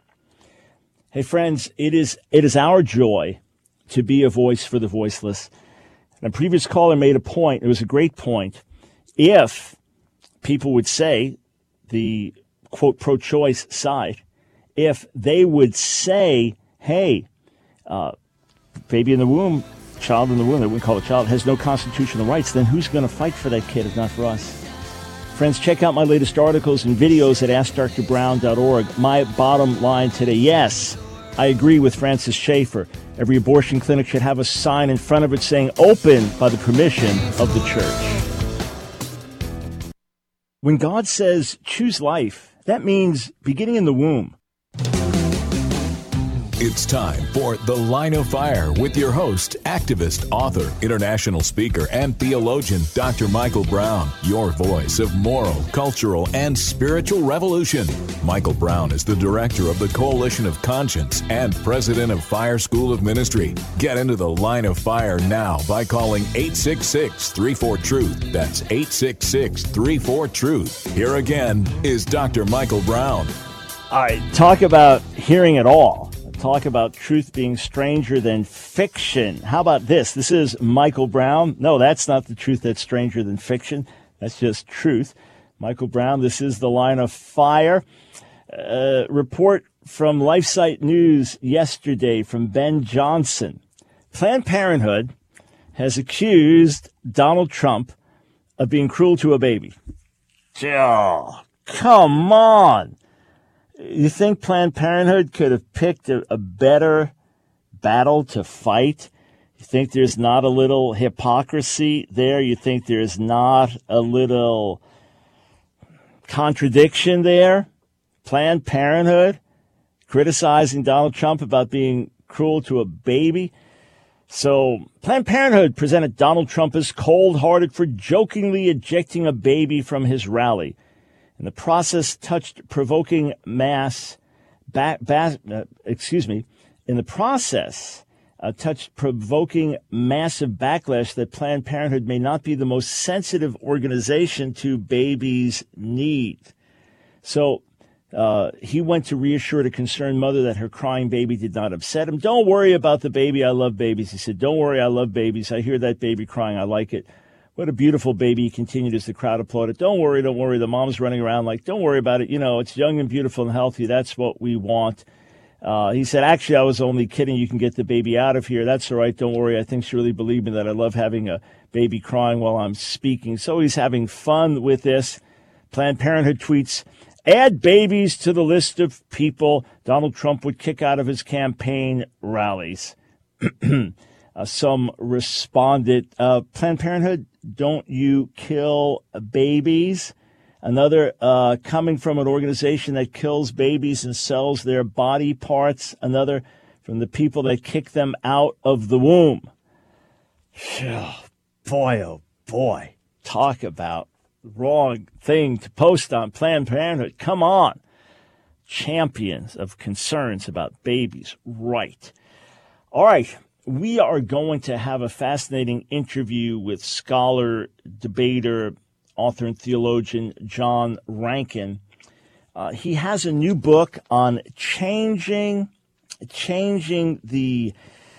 Hey, friends, it is it is our joy to be a voice for the voiceless. And a previous caller made a point. It was a great point. If people would say, the, quote, pro-choice side, if they would say, hey, uh, baby in the womb, child in the womb, they wouldn't call it child, has no constitutional rights, then who's going to fight for that kid if not for us? Friends, check out my latest articles and videos at ask dr brown dot org. My bottom line today, yes, I agree with Francis Schaeffer. Every abortion clinic should have a sign in front of it saying open by the permission of the church. When God says choose life, that means beginning in the womb. It's time for The Line of Fire with your host, activist, author, international speaker, and theologian, Doctor Michael Brown, your voice of moral, cultural, and spiritual revolution. Michael Brown is the director of the Coalition of Conscience and president of Fire School of Ministry. Get into The Line of Fire now by calling eight six six, three four, truth. That's eight six six, three four, truth. Here again is Doctor Michael Brown. All right, talk about hearing it all. Talk about truth being stranger than fiction. How about this? This is Michael Brown. No, that's not the truth that's stranger than fiction. That's just truth. Michael Brown, this is The Line of Fire. Uh, report from LifeSite News yesterday from Ben Johnson. Planned Parenthood has accused Donald Trump of being cruel to a baby. Oh, come on. You think Planned Parenthood could have picked a, a better battle to fight? You think there's not a little hypocrisy there? You think there's not a little contradiction there? Planned Parenthood criticizing Donald Trump about being cruel to a baby? So Planned Parenthood presented Donald Trump as cold-hearted for jokingly ejecting a baby from his rally. And the process touched provoking mass, ba- ba- uh, excuse me, in the process uh, touched provoking massive backlash that Planned Parenthood may not be the most sensitive organization to babies' needs. So uh, he went to reassure a concerned mother that her crying baby did not upset him. Don't worry about the baby. I love babies. He said, don't worry. I love babies. I hear that baby crying. I like it. What a beautiful baby, he continued as the crowd applauded. Don't worry, don't worry. The mom's running around like, don't worry about it. You know, it's young and beautiful and healthy. That's what we want. Uh, he said, actually, I was only kidding. You can get the baby out of here. That's all right. Don't worry. I think she really believed me that I love having a baby crying while I'm speaking. So he's having fun with this. Planned Parenthood tweets, add babies to the list of people Donald Trump would kick out of his campaign rallies. Uh, some responded, uh, Planned Parenthood, don't you kill babies? Another, uh, coming from an organization that kills babies and sells their body parts. Another from the people that kick them out of the womb. Oh, boy, oh boy. Talk about the wrong thing to post on Planned Parenthood. Come on. Champions of concerns about babies. Right. All right. We are going to have a fascinating interview with scholar, debater, author, and theologian John Rankin. Uh, he has a new book on changing, changing the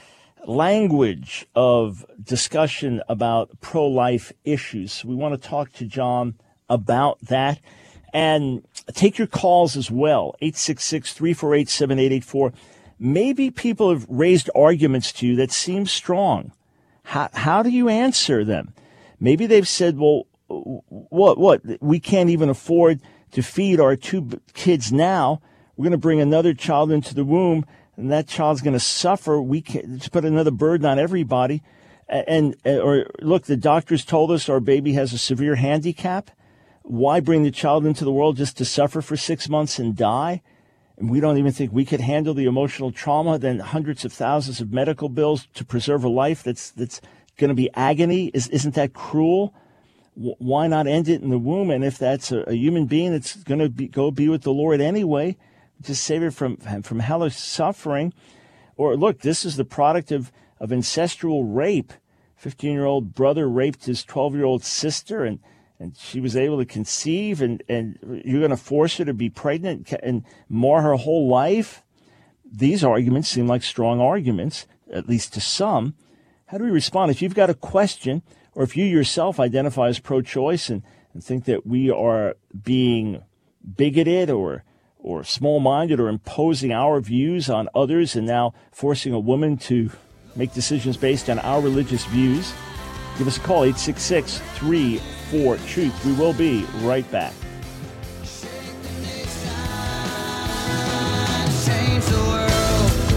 language of discussion about pro-life issues. So we want to talk to John about that and take your calls as well, eight six six, three four eight, seven eight eight four. Maybe people have raised arguments to you that seem strong. How, how do you answer them? Maybe they've said, well, what, what? We can't even afford to feed our two kids now. We're going to bring another child into the womb, and that child's going to suffer. We can't put another burden on everybody. And, and or look, the doctors told us our baby has a severe handicap. Why bring the child into the world just to suffer for six months and die? And we don't even think we could handle the emotional trauma, then hundreds of thousands of medical bills to preserve a life that's that's going to be agony. Is, isn't that cruel? W- why not end it in the womb? And if that's a, a human being that's going to be, go be with the Lord anyway, just save it from, from hellish suffering. Or look, this is the product of, of incestual rape. fifteen-year-old brother raped his twelve-year-old sister, and And she was able to conceive, and, and you're going to force her to be pregnant and mar her whole life? These arguments seem like strong arguments, at least to some. How do we respond? If you've got a question, or if you yourself identify as pro-choice and, and think that we are being bigoted or or small-minded or imposing our views on others and now forcing a woman to make decisions based on our religious views, give us a call, eight six six, three four, truth. We will be right back. Change the world.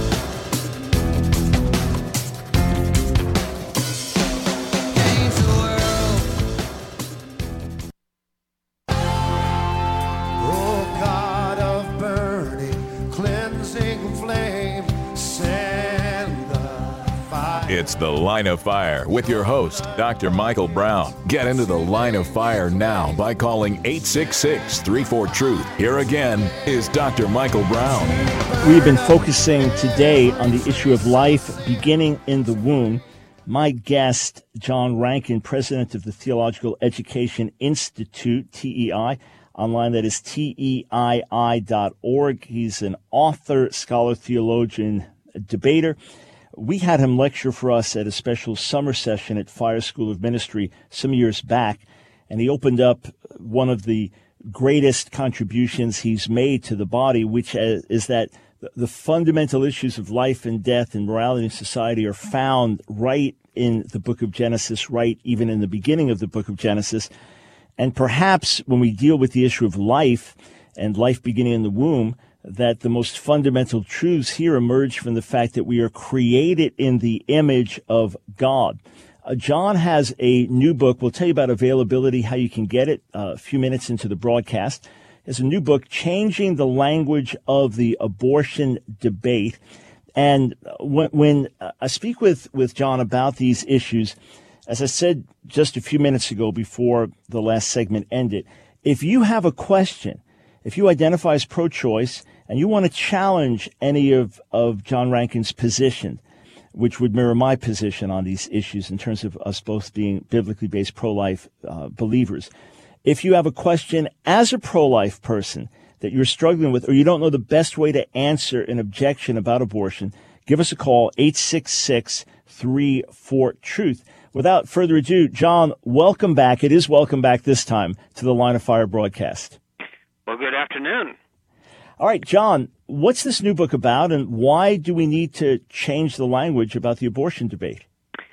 It's The Line of Fire with your host, Doctor Michael Brown. Get into the Line of Fire now by calling eight six six, three four, truth. Here again is Doctor Michael Brown. We've been focusing today on the issue of life beginning in the womb. My guest, John Rankin, president of the Theological Education Institute, T E I. Online, that is T E I I dot org. He's an author, scholar, theologian, debater. We had him lecture for us at a special summer session at Fire School of Ministry some years back, and he opened up one of the greatest contributions he's made to the body, which is that the fundamental issues of life and death and morality in society are found right in the book of Genesis, right even in the beginning of the book of Genesis. And perhaps when we deal with the issue of life and life beginning in the womb, that the most fundamental truths here emerge from the fact that we are created in the image of God. Uh, John has a new book. We'll tell you about availability, how you can get it uh, a few minutes into the broadcast. He has a new book, Changing the Language of the Abortion Debate. And when, when I speak with, with John about these issues, as I said just a few minutes ago before the last segment ended, if you have a question, if you identify as pro-choice and you want to challenge any of, of John Rankin's position, which would mirror my position on these issues in terms of us both being biblically based pro-life uh, believers, if you have a question as a pro-life person that you're struggling with or you don't know the best way to answer an objection about abortion, give us a call, eight six six, three four, truth. Without further ado, John, welcome back. It is welcome back this time to the Line of Fire broadcast. Well, good afternoon. All right, John, what's this new book about, and why do we need to change the language about the abortion debate?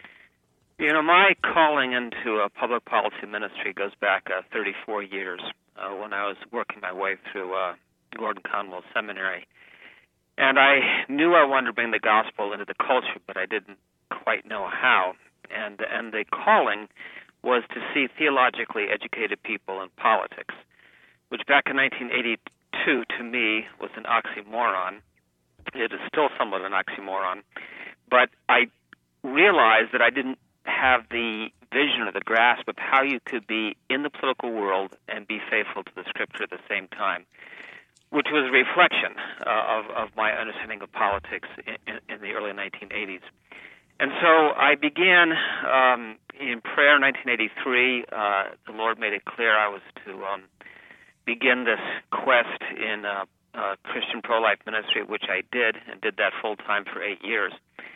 You know, my calling into a public policy ministry goes back uh, thirty-four years uh, when I was working my way through uh, Gordon Conwell Seminary. And I knew I wanted to bring the gospel into the culture, but I didn't quite know how. And and the calling was to see theologically educated people in politics, which back in nineteen eighty-two, to me, was an oxymoron. It is still somewhat an oxymoron. But I realized that I didn't have the vision or the grasp of how you could be in the political world and be faithful to the Scripture at the same time, which was a reflection uh, of, of my understanding of politics in, in, in the early nineteen eighties. And so I began um, in prayer in nineteen eighty-three. Uh, the Lord made it clear I was to um, begin this quest in uh, uh, Christian pro-life ministry, which I did, and did that full-time for eight years.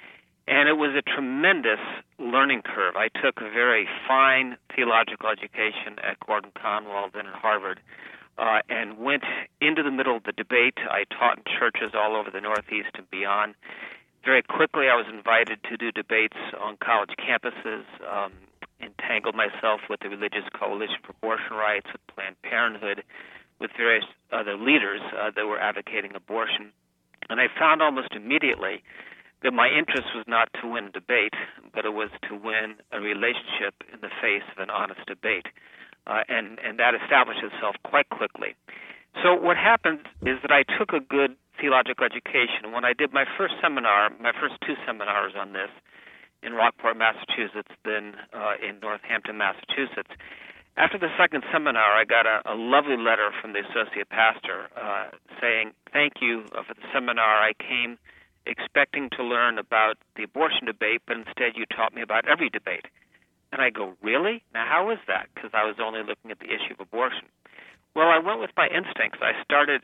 And it was a tremendous learning curve. I took a very fine theological education at Gordon Conwell, then at Harvard, uh, and went into the middle of the debate. I taught in churches all over the Northeast and beyond. Very quickly, I was invited to do debates on college campuses, um, entangled myself with the Religious Coalition for Abortion Rights, with Planned Parenthood, with various other leaders uh, that were advocating abortion. And I found almost immediately that my interest was not to win a debate, but it was to win a relationship in the face of an honest debate. Uh, and, and that established itself quite quickly. So what happened is that I took a good theological education. When I did my first seminar, my first two seminars on this, in Rockport, Massachusetts, then uh, in Northampton, Massachusetts, after the second seminar, I got a, a lovely letter from the associate pastor uh, saying, "Thank you for the seminar. I came expecting to learn about the abortion debate, but instead you taught me about every debate." And I go, "Really? Now how is that?" Because I was only looking at the issue of abortion. Well, I went with my instincts. I started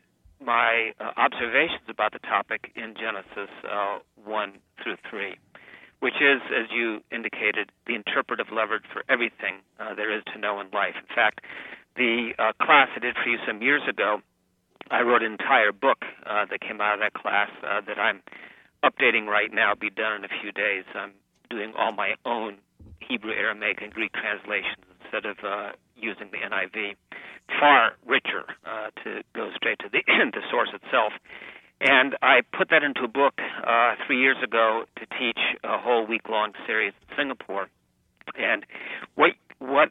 my uh, observations about the topic in Genesis uh, one through three, which is, as you indicated, the interpretive leverage for everything uh, there is to know in life. In fact, the uh, class I did for you some years ago, I wrote an entire book uh, that came out of that class uh, that I'm updating right now, be done in a few days. I'm doing all my own Hebrew, Aramaic, and Greek translations instead of uh, using the N I V. Far richer uh, to go straight to the, the source itself. And I put that into a book uh, three years ago to teach a whole week-long series in Singapore. And what what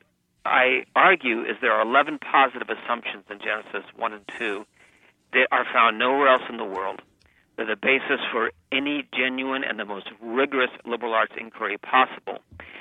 I argue is there are eleven positive assumptions in Genesis one and two that are found nowhere else in the world. They're the basis for any genuine and the most rigorous liberal arts inquiry possible.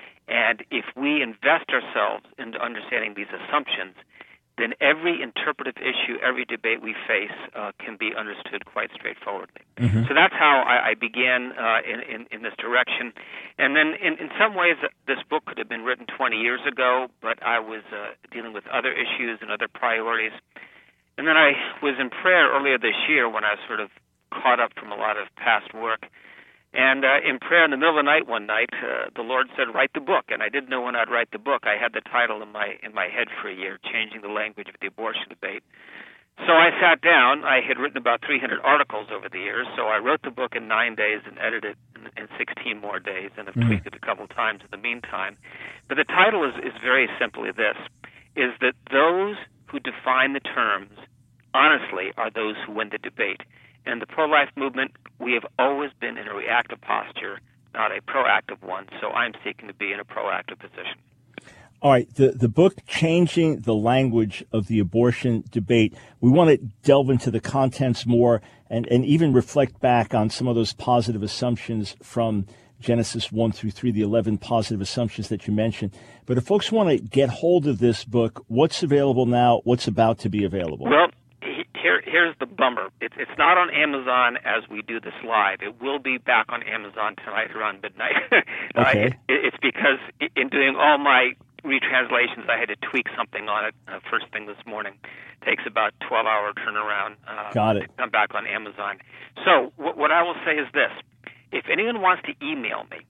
And if we invest ourselves into understanding these assumptions, then every interpretive issue, every debate we face uh, can be understood quite straightforwardly. Mm-hmm. So that's how I, I began uh, in, in, in this direction. And then in, in some ways, this book could have been written twenty years ago, but I was uh, dealing with other issues and other priorities. And then I was in prayer earlier this year when I was sort of caught up from a lot of past work. And uh, in prayer in the middle of the night one night, uh, the Lord said, write the book. And I didn't know when I'd write the book. I had the title in my in my head for a year, Changing the Language of the Abortion Debate. So I sat down. I had written about three hundred articles over the years, so I wrote the book in nine days and edited it in, in sixteen more days, and have mm. tweaked it a couple of times in the meantime. But the title is, is very simply this, is that those who define the terms honestly are those who win the debate. In the pro-life movement, we have always been in a reactive posture, not a proactive one, so I'm seeking to be in a proactive position. All right, the, the book, Changing the Language of the Abortion Debate, we want to delve into the contents more and, and even reflect back on some of those positive assumptions from Genesis one through three, the eleven positive assumptions that you mentioned. But if folks want to get hold of this book, what's available now? What's about to be available? Well, Here, here's the bummer. It's it's not on Amazon as we do this live. It will be back on Amazon tonight around midnight. Okay. uh, it, it's because in doing all my retranslations, I had to tweak something on it uh, first thing this morning. It takes about twelve-hour turnaround uh, Got it. to come back on Amazon. So w- what I will say is this. If anyone wants to email me,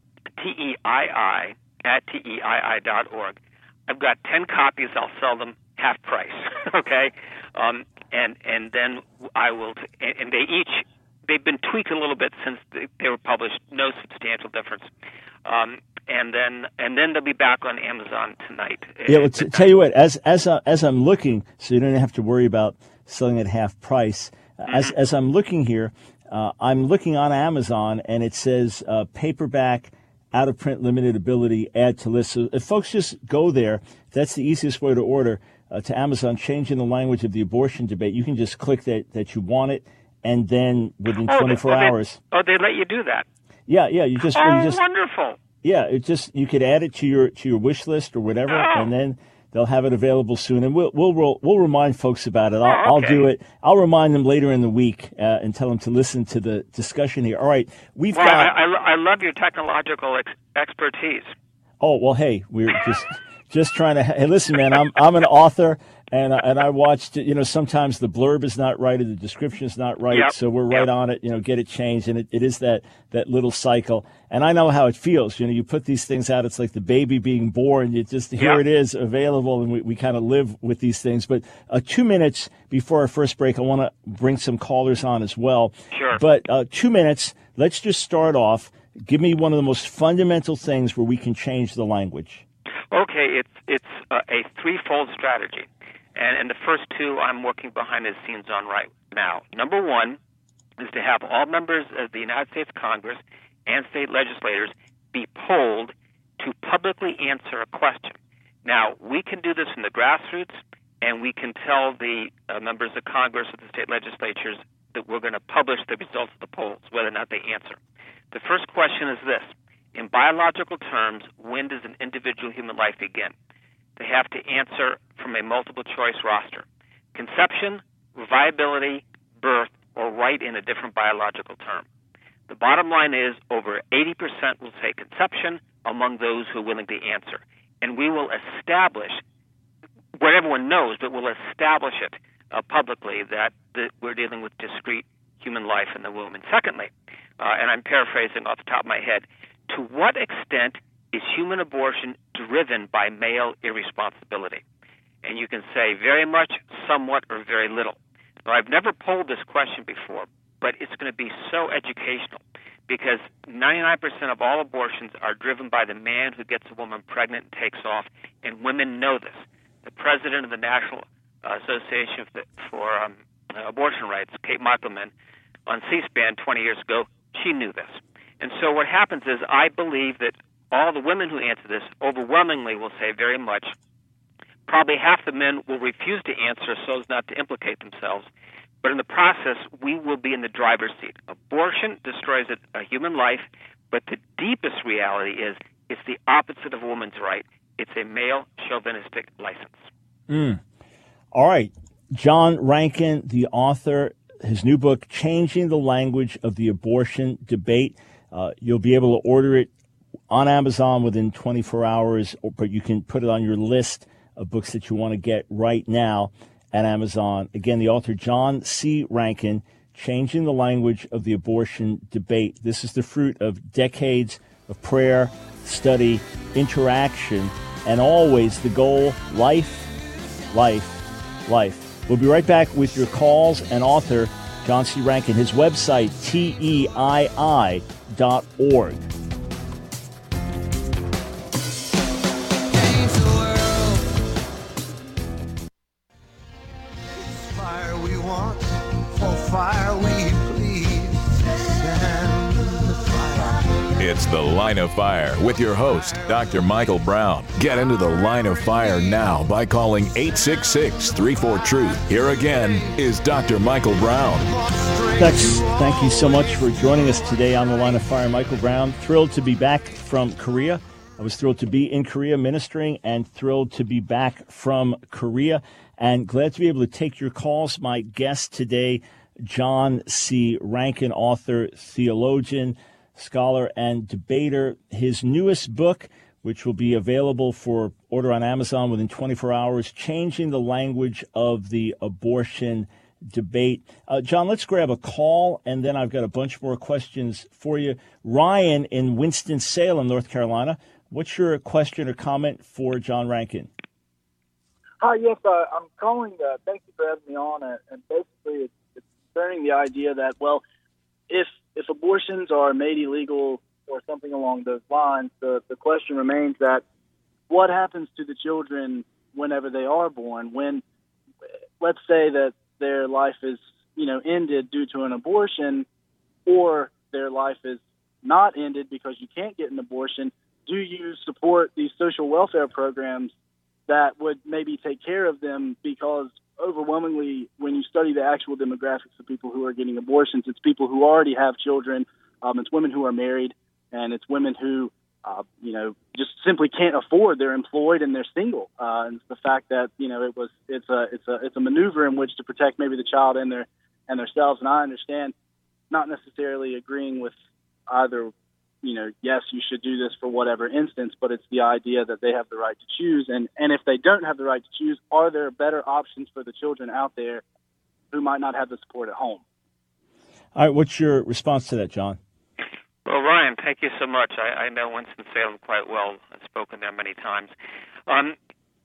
T E I I at T E I I dot org, I've got ten copies. I'll sell them half price, okay? Um, and and then I will, t- and, and they each, they've been tweaked a little bit since they, they were published, no substantial difference. Um, and then and then they'll be back on Amazon tonight. Yeah, well, t- tell you what, as as uh, as I'm looking, so you don't have to worry about selling at half price. Uh, mm-hmm. As as I'm looking here, uh, I'm looking on Amazon, and it says uh, paperback, out of print, limited ability, add to list. So if folks just go there, that's the easiest way to order. Uh, to Amazon, Changing the Language of the Abortion Debate. You can just click that, that you want it, and then within oh, twenty-four they, oh, hours. They, oh, they let you do that? Yeah, yeah. You just, oh, you just, wonderful. Yeah, it just you could add it to your to your wish list or whatever, oh. and then they'll have it available soon. And we'll we'll we'll, we'll remind folks about it. I'll, oh, okay. I'll do it. I'll remind them later in the week uh, and tell them to listen to the discussion here. All right, we've well, got. I, I, I love your technological ex- expertise. Oh well, hey, we're just just trying to. Hey, listen, man, I'm I'm an author. And and I watched, you know, sometimes the blurb is not right or the description is not right, yep. so we're right yep. on it, you know, get it changed, and it, it is that, that little cycle. And I know how it feels, you know, you put these things out, it's like the baby being born, you just, here yep. it is, available, and we, we kind of live with these things. But uh, two minutes before our first break, I want to bring some callers on as well. Sure. But uh, two minutes, let's just start off. Give me one of the most fundamental things where we can change the language. Okay, it's, it's uh, a threefold strategy. And, and the first two I'm working behind the scenes on right now. Number one is to have all members of the United States Congress and state legislators be polled to publicly answer a question. Now, we can do this in the grassroots, and we can tell the uh, members of Congress or the state legislatures that we're going to publish the results of the polls, whether or not they answer. The first question is this. In biological terms, when does an individual human life begin? They have to answer from a multiple-choice roster. Conception, viability, birth, or right in a different biological term. The bottom line is over eighty percent will say conception among those who are willing to answer. And we will establish, what everyone knows, but we'll establish it uh, publicly that, that we're dealing with discrete human life in the womb. And secondly, uh, and I'm paraphrasing off the top of my head, to what extent is human abortion driven by male irresponsibility? And you can say very much, somewhat, or very little. Now, I've never polled this question before, but it's going to be so educational because ninety-nine percent of all abortions are driven by the man who gets a woman pregnant and takes off, and women know this. The president of the National Association for um, Abortion Rights, Kate Michelman, on C-SPAN twenty years ago, she knew this. And so what happens is I believe that all the women who answer this overwhelmingly will say very much. Probably half the men will refuse to answer so as not to implicate themselves. But in the process, we will be in the driver's seat. Abortion destroys a, a human life, but the deepest reality is it's the opposite of a woman's right. It's a male chauvinistic license. Mm. All right. John Rankin, the author, his new book, Changing the Language of the Abortion Debate. Uh, you'll be able to order it on Amazon within twenty-four hours, or, but you can put it on your list of books that you want to get right now at Amazon. Again, the author, John C. Rankin, Changing the Language of the Abortion Debate. This is the fruit of decades of prayer, study, interaction, and always the goal, life, life, life. We'll be right back with your calls and author, John C. Rankin. His website, T E I I dot org. Fire we want, for fire we please. Stand the fire. It's The Line of Fire with your host, Doctor Michael Brown. Get into the Line of Fire now by calling eight six six, three four, TRUTH. Here again is Doctor Michael Brown. Thanks. Thank you so much for joining us today on The Line of Fire. Michael Brown, thrilled to be back from Korea. I was thrilled to be in Korea ministering and thrilled to be back from Korea and glad to be able to take your calls. My guest today, John C. Rankin, author, theologian, scholar, and debater. His newest book, which will be available for order on Amazon within twenty-four hours, Changing the Language of the Abortion Debate. Uh, John, let's grab a call, and then I've got a bunch more questions for you. Ryan in Winston-Salem, North Carolina. What's your question or comment for John Rankin? Hi, yes, uh, I'm calling. Uh, thank you for having me on. Uh, and basically, it's, it's concerning the idea that, well, if if abortions are made illegal or something along those lines, the, the question remains that what happens to the children whenever they are born? When, let's say that their life is, you know, ended due to an abortion, or their life is not ended because you can't get an abortion, do you support these social welfare programs that would maybe take care of them? Because overwhelmingly, when you study the actual demographics of people who are getting abortions, it's people who already have children, um, it's women who are married, and it's women who, uh, you know, just simply can't afford. They're employed and they're single. Uh, and it's the fact that, you know, it was it's a it's a it's a maneuver in which to protect maybe the child and their and themselves. And I understand not necessarily agreeing with either. You know, yes, you should do this for whatever instance, but it's the idea that they have the right to choose. And, and if they don't have the right to choose, are there better options for the children out there who might not have the support at home? All right, what's your response to that, John? Well, Ryan, thank you so much. I, I know Winston-Salem quite well. I've spoken there many times. Um,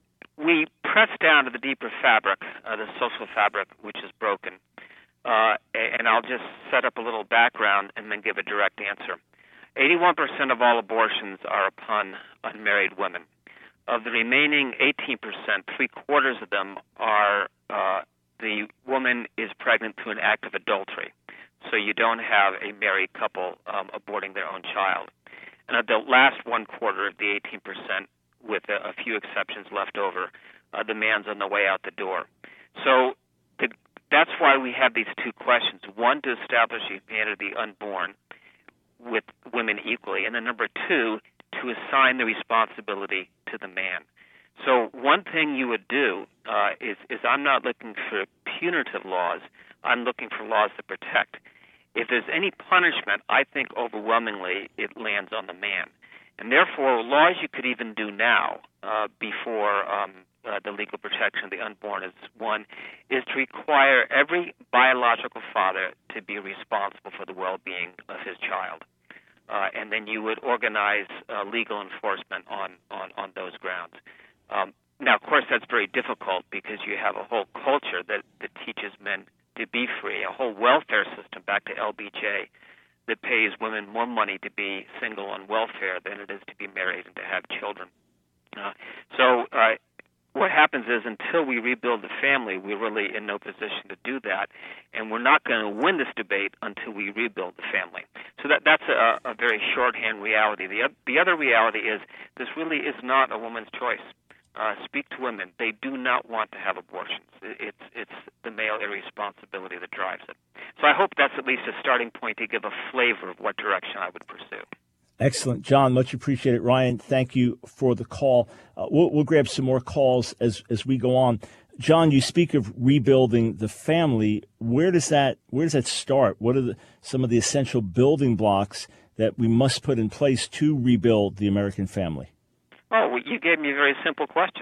we press down to the deeper fabric, uh, the social fabric, which is broken. Uh, and I'll just set up a little background and then give a direct answer. eighty-one percent of all abortions are upon unmarried women. Of the remaining eighteen percent, three-quarters of them are uh, the woman is pregnant through an act of adultery. So you don't have a married couple um, aborting their own child. And of the last one quarter, the eighteen percent, with a, a few exceptions left over, uh, the man's on the way out the door. So the, that's why we have these two questions. One, to establish humanity unborn with women equally, and then number two, to assign the responsibility to the man. So one thing you would do uh, is, is I'm not looking for punitive laws. I'm looking for laws that protect. If there's any punishment, I think overwhelmingly it lands on the man. And therefore, laws you could even do now uh, before um, uh, the legal protection of the unborn is one, is to require every biological father to be responsible for the well-being of his child. Uh, and then you would organize uh, legal enforcement on, on, on those grounds. Um, now, of course, that's very difficult because you have a whole culture that, that teaches men to be free, a whole welfare system back to L B J that pays women more money to be single on welfare than it is to be married and to have children. Uh, so uh, what happens is until we rebuild the family, we're really in no position to do that, and we're not going to win this debate until we rebuild the family. So that that's a, a very shorthand reality. The, the other reality is this really is not a woman's choice. uh, speak to women, they do not want to have abortions. It's it's the male irresponsibility that drives it. So I hope that's at least a starting point to give a flavor of what direction I would pursue. Excellent. John, much appreciated. Ryan, thank you for the call. Uh, we'll, we'll grab some more calls as, as we go on. John, you speak of rebuilding the family. Where does that where does that start? What are the, some of the essential building blocks that we must put in place to rebuild the American family? Oh, well, you gave me a very simple question.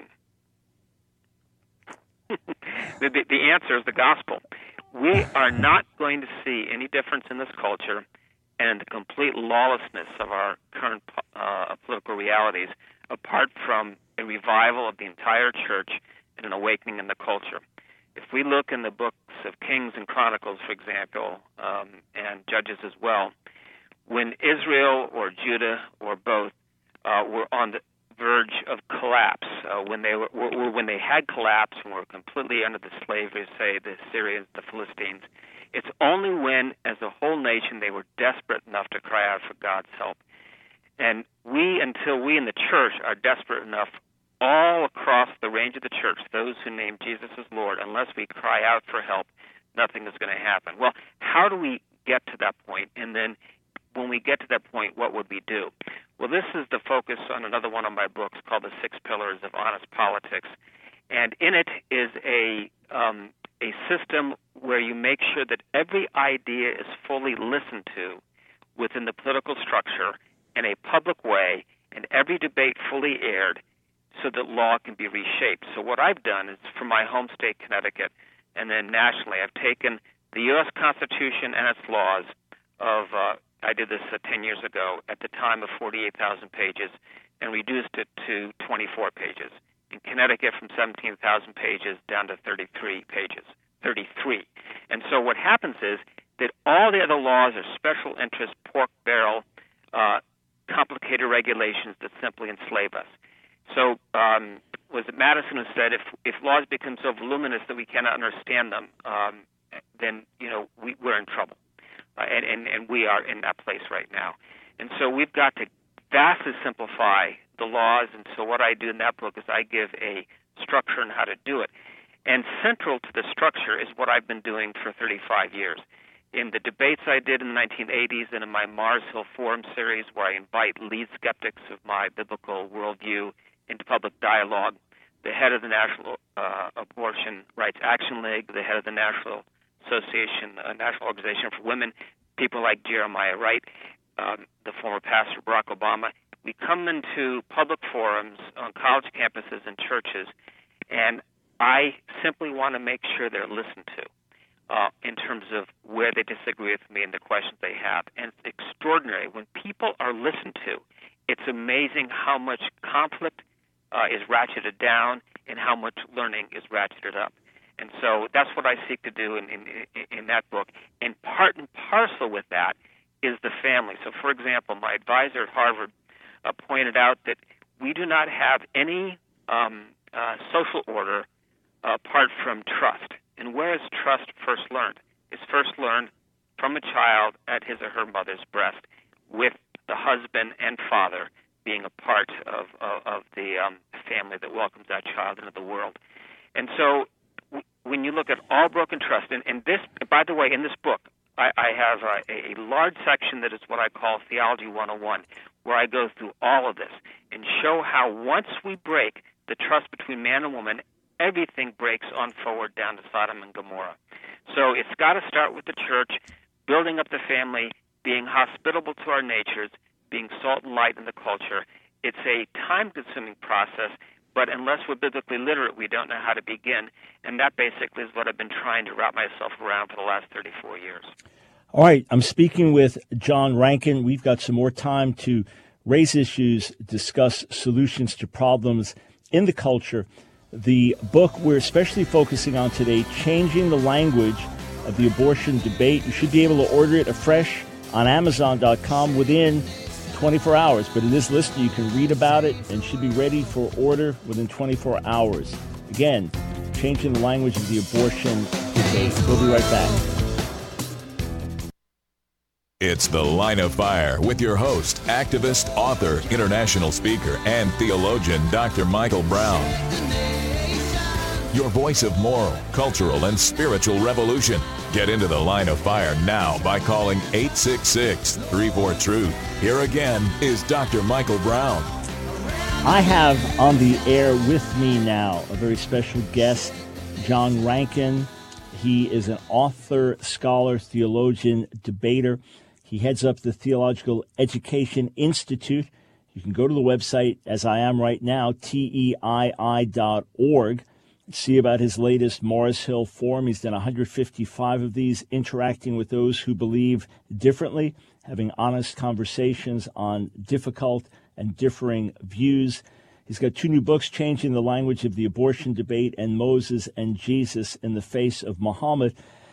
the, the, the answer is the gospel. We are not going to see any difference in this culture and the complete lawlessness of our current uh, political realities apart from a revival of the entire church and an awakening in the culture. If we look in the books of Kings and Chronicles, for example, um, and Judges as well, when Israel or Judah or both uh, were on the verge of collapse, uh, when they were, were when they had collapsed and were completely under the slavery, say the Syrians, the Philistines, it's only when, as a whole nation, they were desperate enough to cry out for God's help. And we, until we in the church are desperate enough, all across the range of the church, those who name Jesus as Lord, unless we cry out for help, nothing is going to happen. Well, how do we get to that point? And then when we get to that point, what would we do? Well, this is the focus on another one of my books called The Six Pillars of Honest Politics. And in it is a um, a system where you make sure that every idea is fully listened to within the political structure in a public way, and every debate fully aired so that law can be reshaped. So what I've done is, for my home state, Connecticut, and then nationally, I've taken the U S Constitution and its laws of, uh, I did this uh, ten years ago, at the time of forty-eight thousand pages, and reduced it to twenty-four pages. In Connecticut, from seventeen thousand pages down to thirty-three pages, thirty-three. And so what happens is that all the other laws are special interest, pork barrel, uh, complicated regulations that simply enslave us. So um, was it Madison who said, if if laws become so voluminous that we cannot understand them, um, then, you know, we, we're in trouble. Uh, and, and, and we are in that place right now. And so we've got to vastly simplify the laws. And so what I do in that book is I give a structure on how to do it. And central to the structure is what I've been doing for thirty-five years. In the debates I did in the nineteen eighties and in my Mars Hill Forum series, where I invite lead skeptics of my biblical worldview into public dialogue, the head of the National uh, Abortion Rights Action League, the head of the National Association, uh, National Organization for Women, people like Jeremiah Wright, um, the former pastor Barack Obama, we come into public forums on college campuses and churches, and I simply want to make sure they're listened to uh, in terms of where they disagree with me and the questions they have. And it's extraordinary. When people are listened to, it's amazing how much conflict uh, is ratcheted down and how much learning is ratcheted up. And so that's what I seek to do in, in, in that book. And part and parcel with that is the family. So, for example, my advisor at Harvard uh, pointed out that we do not have any um, uh, social order apart from trust. And where is trust first learned? It's first learned from a child at his or her mother's breast, with the husband and father being a part of, of, of the um, family that welcomes that child into the world. And so w- when you look at all broken trust, and, and this, by the way, in this book, I, I have a, a large section that is what I call Theology one oh one, where I go through all of this and show how once we break the trust between man and woman, everything breaks on forward down to Sodom and Gomorrah. So it's got to start with the church, building up the family, being hospitable to our natures, being salt and light in the culture. It's a time-consuming process, but unless we're biblically literate, we don't know how to begin. And that basically is what I've been trying to wrap myself around for the last thirty-four years. All right, I'm speaking with John Rankin. We've got some more time to raise issues, discuss solutions to problems in the culture. The book we're especially focusing on today, Changing the Language of the Abortion Debate. You should be able to order it afresh on Amazon dot com within twenty-four hours. But it is listed. You can read about it and should be ready for order within twenty-four hours. Again, Changing the Language of the Abortion Debate. We'll be right back. It's The Line of Fire with your host, activist, author, international speaker, and theologian, Doctor Michael Brown. Your voice of moral, cultural, and spiritual revolution. Get into The Line of Fire now by calling eight six six, three four, truth. Here again is Doctor Michael Brown. I have on the air with me now a very special guest, John Rankin. He is an author, scholar, theologian, debater. He heads up the Theological Education Institute. You can go to the website, as I am right now, T E I I dot org. See about his latest Mars Hill Forum. He's done one hundred fifty-five of these, interacting with those who believe differently, having honest conversations on difficult and differing views. He's got two new books, Changing the Language of the Abortion Debate and Moses and Jesus in the Face of Muhammad.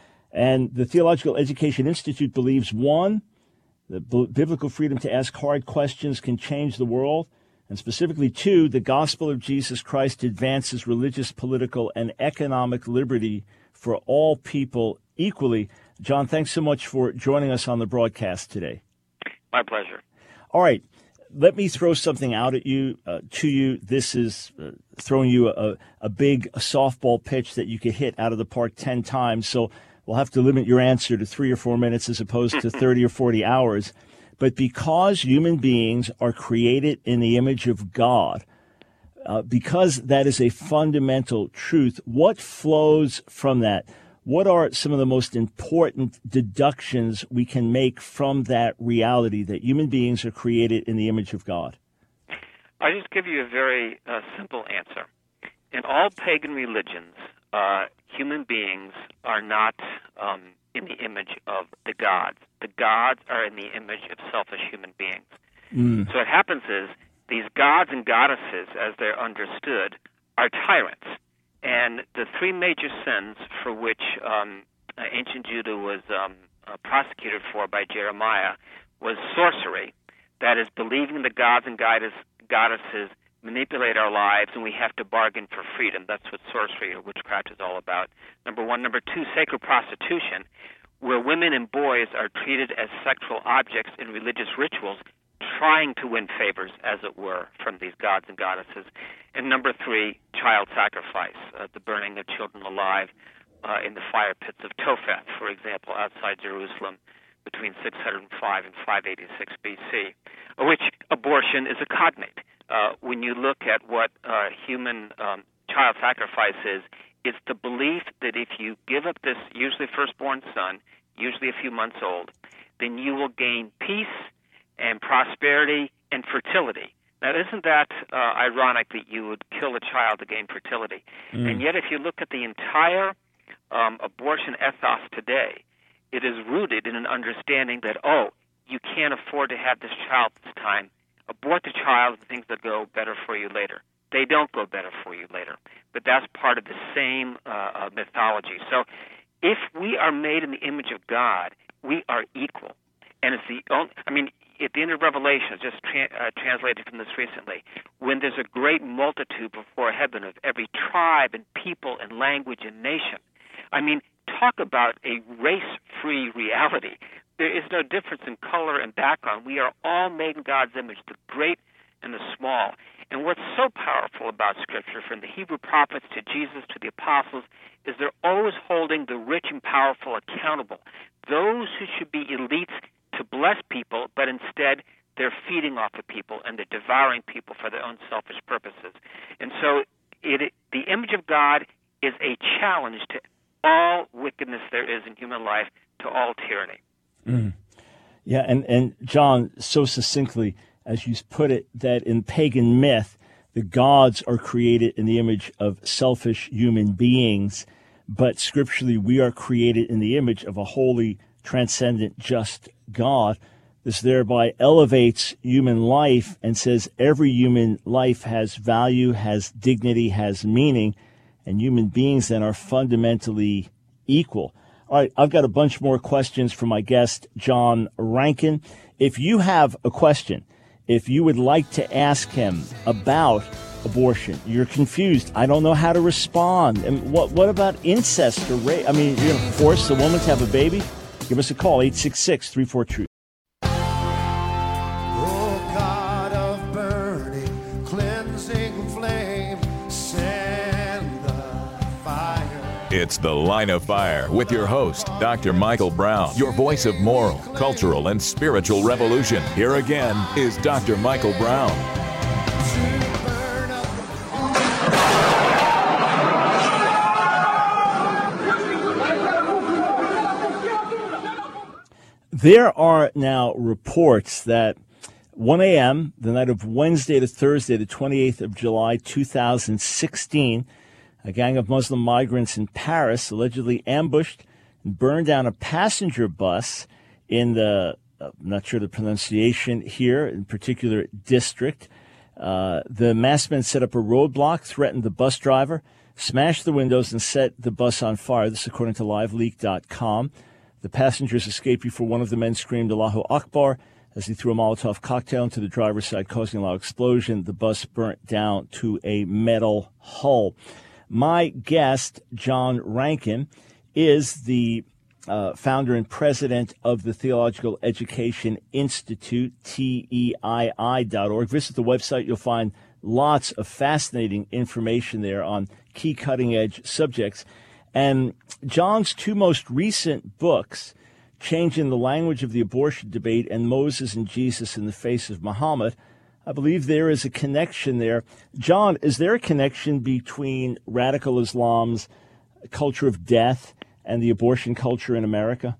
And the Theological Education Institute believes, one, that b- biblical freedom to ask hard questions can change the world. And specifically, two, the gospel of Jesus Christ advances religious, political, and economic liberty for all people equally. John, thanks so much for joining us on the broadcast today. My pleasure. All right. Let me throw something out at you, uh, to you. This is uh, throwing you a, a big softball pitch that you could hit out of the park ten times. So we'll have to limit your answer to three or four minutes as opposed to thirty or forty hours. But because human beings are created in the image of God, uh, because that is a fundamental truth, what flows from that? What are some of the most important deductions we can make from that reality that human beings are created in the image of God? I'll just give you a very uh, simple answer. In all pagan religions, uh, human beings are not um, in the image of the gods. The gods are in the image of selfish human beings. Mm. So what happens is these gods and goddesses, as they're understood, are tyrants. And the three major sins for which um, uh, ancient Judah was um, uh, prosecuted for by Jeremiah was sorcery, that is, believing the gods and goddess, goddesses manipulate our lives and we have to bargain for freedom. That's what sorcery or witchcraft is all about. Number one. Number two, sacred prostitution, where women and boys are treated as sexual objects in religious rituals, trying to win favors, as it were, from these gods and goddesses. And number three, child sacrifice, uh, the burning of children alive uh, in the fire pits of Topheth, for example, outside Jerusalem between six hundred five and five eighty-six B C, which abortion is a cognate. Uh, when you look at what uh, human um, child sacrifice is, it's the belief that if you give up this usually firstborn son, usually a few months old, then you will gain peace and prosperity and fertility. Now, isn't that uh, ironic that you would kill a child to gain fertility? Mm. And yet, if you look at the entire um, abortion ethos today, it is rooted in an understanding that, oh, you can't afford to have this child this time. Abort the child and things that go better for you later. They don't go better for you later. But that's part of the same uh, uh, mythology. So if we are made in the image of God, we are equal. And it's the only, I mean, at the end of Revelation, just tra- uh, translated from this recently, when there's a great multitude before heaven of every tribe and people and language and nation. I mean, talk about a race-free reality. There is no difference in color and background. We are all made in God's image, the great and the small. And what's so powerful about Scripture, from the Hebrew prophets to Jesus to the apostles, is they're always holding the rich and powerful accountable. Those who should be elites to bless people, but instead they're feeding off of people and they're devouring people for their own selfish purposes. And so it, the image of God is a challenge to all wickedness there is in human life, to all tyranny. Mm. Yeah, and, and John, so succinctly, as you put it, that in pagan myth, the gods are created in the image of selfish human beings, but scripturally we are created in the image of a holy, transcendent, just God. This thereby elevates human life and says every human life has value, has dignity, has meaning, and human beings then are fundamentally equal. All right, I've got a bunch more questions for my guest, John Rankin. If you have a question, if you would like to ask him about abortion, you're confused, I don't know how to respond, and what what about incest or rape? I mean, you're going to force a woman to have a baby? Give us a call, eight six six, three four, truth. It's The Line of Fire with your host, Doctor Michael Brown, your voice of moral, cultural, and spiritual revolution. Here again is Doctor Michael Brown. There are now reports that one a.m., the night of Wednesday to Thursday, the twenty-eighth of July, two thousand sixteen, a gang of Muslim migrants in Paris allegedly ambushed and burned down a passenger bus in the, uh, I'm not sure the pronunciation here, in particular district. Uh, the masked men set up a roadblock, threatened the bus driver, smashed the windows, and set the bus on fire. This according to live leak dot com. The passengers escaped before one of the men screamed Allahu Akbar as he threw a Molotov cocktail into the driver's side, causing a loud explosion. The bus burnt down to a metal hull. My guest, John Rankin, is the uh, founder and president of the Theological Education Institute, T E I I dot org. Visit the website. You'll find lots of fascinating information there on key cutting-edge subjects. And John's two most recent books, Changing the Language of the Abortion Debate and Moses and Jesus in the Face of Muhammad, I believe there is a connection there. John, is there a connection between radical Islam's culture of death and the abortion culture in America?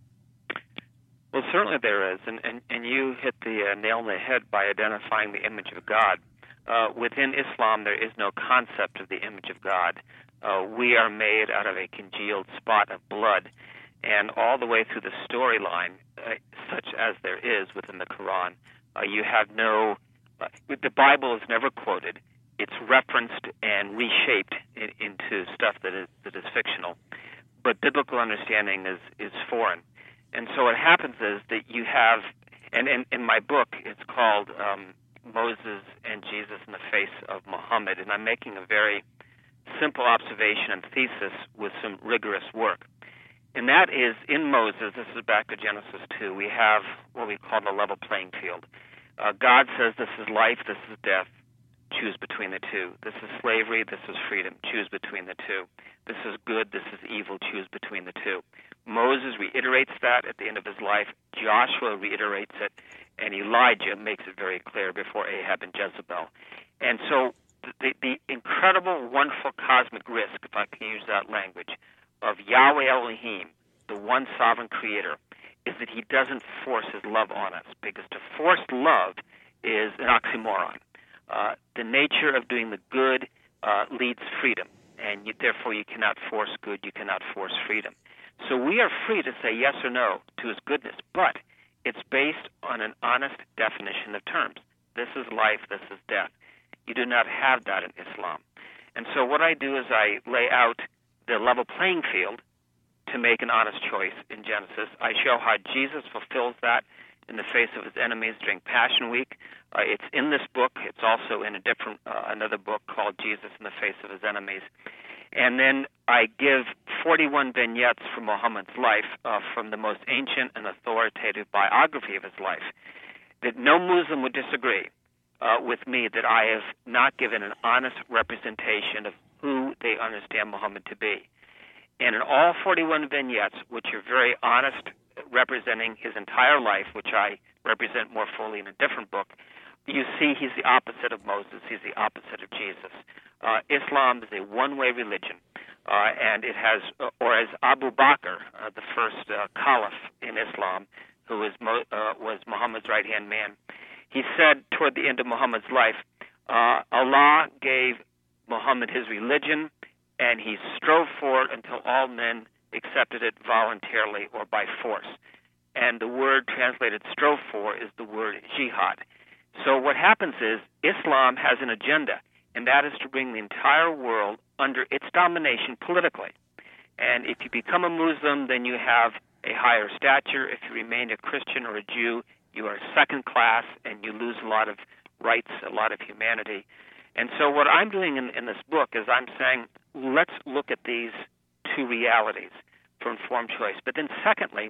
Well, certainly there is, and, and, and you hit the uh, nail on the head by identifying the image of God. Uh, within Islam, there is no concept of the image of God. Uh, we are made out of a congealed spot of blood, and all the way through the storyline, uh, such as there is within the Quran, uh, you have no... Uh, the Bible is never quoted. It's referenced and reshaped in, into stuff that is that is fictional. But biblical understanding is, is foreign. And so what happens is that you have... And in, in my book, it's called um, Moses and Jesus in the Face of Muhammad, and I'm making a very simple observation and thesis with some rigorous work. And that is, in Moses, this is back to Genesis two, we have what we call the level playing field. Uh, God says this is life, this is death, choose between the two. This is slavery, this is freedom, choose between the two. This is good, this is evil, choose between the two. Moses reiterates that at the end of his life. Joshua reiterates it, and Elijah makes it very clear before Ahab and Jezebel. And so The, the incredible, wonderful cosmic risk, if I can use that language, of Yahweh Elohim, the one sovereign creator, is that he doesn't force his love on us, because to force love is an oxymoron. Uh, the nature of doing the good uh, leads freedom, and you, therefore you cannot force good, you cannot force freedom. So we are free to say yes or no to his goodness, but it's based on an honest definition of terms. This is life, this is death. You do not have that in Islam. And so what I do is I lay out the level playing field to make an honest choice in Genesis. I show how Jesus fulfills that in the face of his enemies during Passion Week. Uh, it's in this book. It's also in a different, uh, another book called Jesus in the Face of his Enemies. And then I give forty-one vignettes from Muhammad's life, uh, from the most ancient and authoritative biography of his life, that no Muslim would disagree Uh, with me that I have not given an honest representation of who they understand Muhammad to be. And in all forty-one vignettes, which are very honest, representing his entire life, which I represent more fully in a different book, you see he's the opposite of Moses. He's the opposite of Jesus. Uh, Islam is a one-way religion, uh, and it has, or as Abu Bakr, uh, the first uh, caliph in Islam, who was, Mo- uh, was Muhammad's right-hand man, he said toward the end of Muhammad's life, uh, Allah gave Muhammad his religion, and he strove for it until all men accepted it voluntarily or by force. And the word translated strove for is the word jihad. So what happens is Islam has an agenda, and that is to bring the entire world under its domination politically. And if you become a Muslim, then you have a higher stature. If you remain a Christian or a Jew, you are second class, and you lose a lot of rights, a lot of humanity. And so what I'm doing in, in this book is I'm saying, let's look at these two realities for informed choice. But then secondly,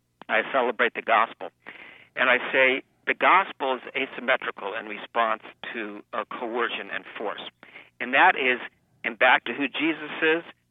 I celebrate the gospel. And I say the gospel is asymmetrical in response to uh, coercion and force. And that is, and back to who Jesus is,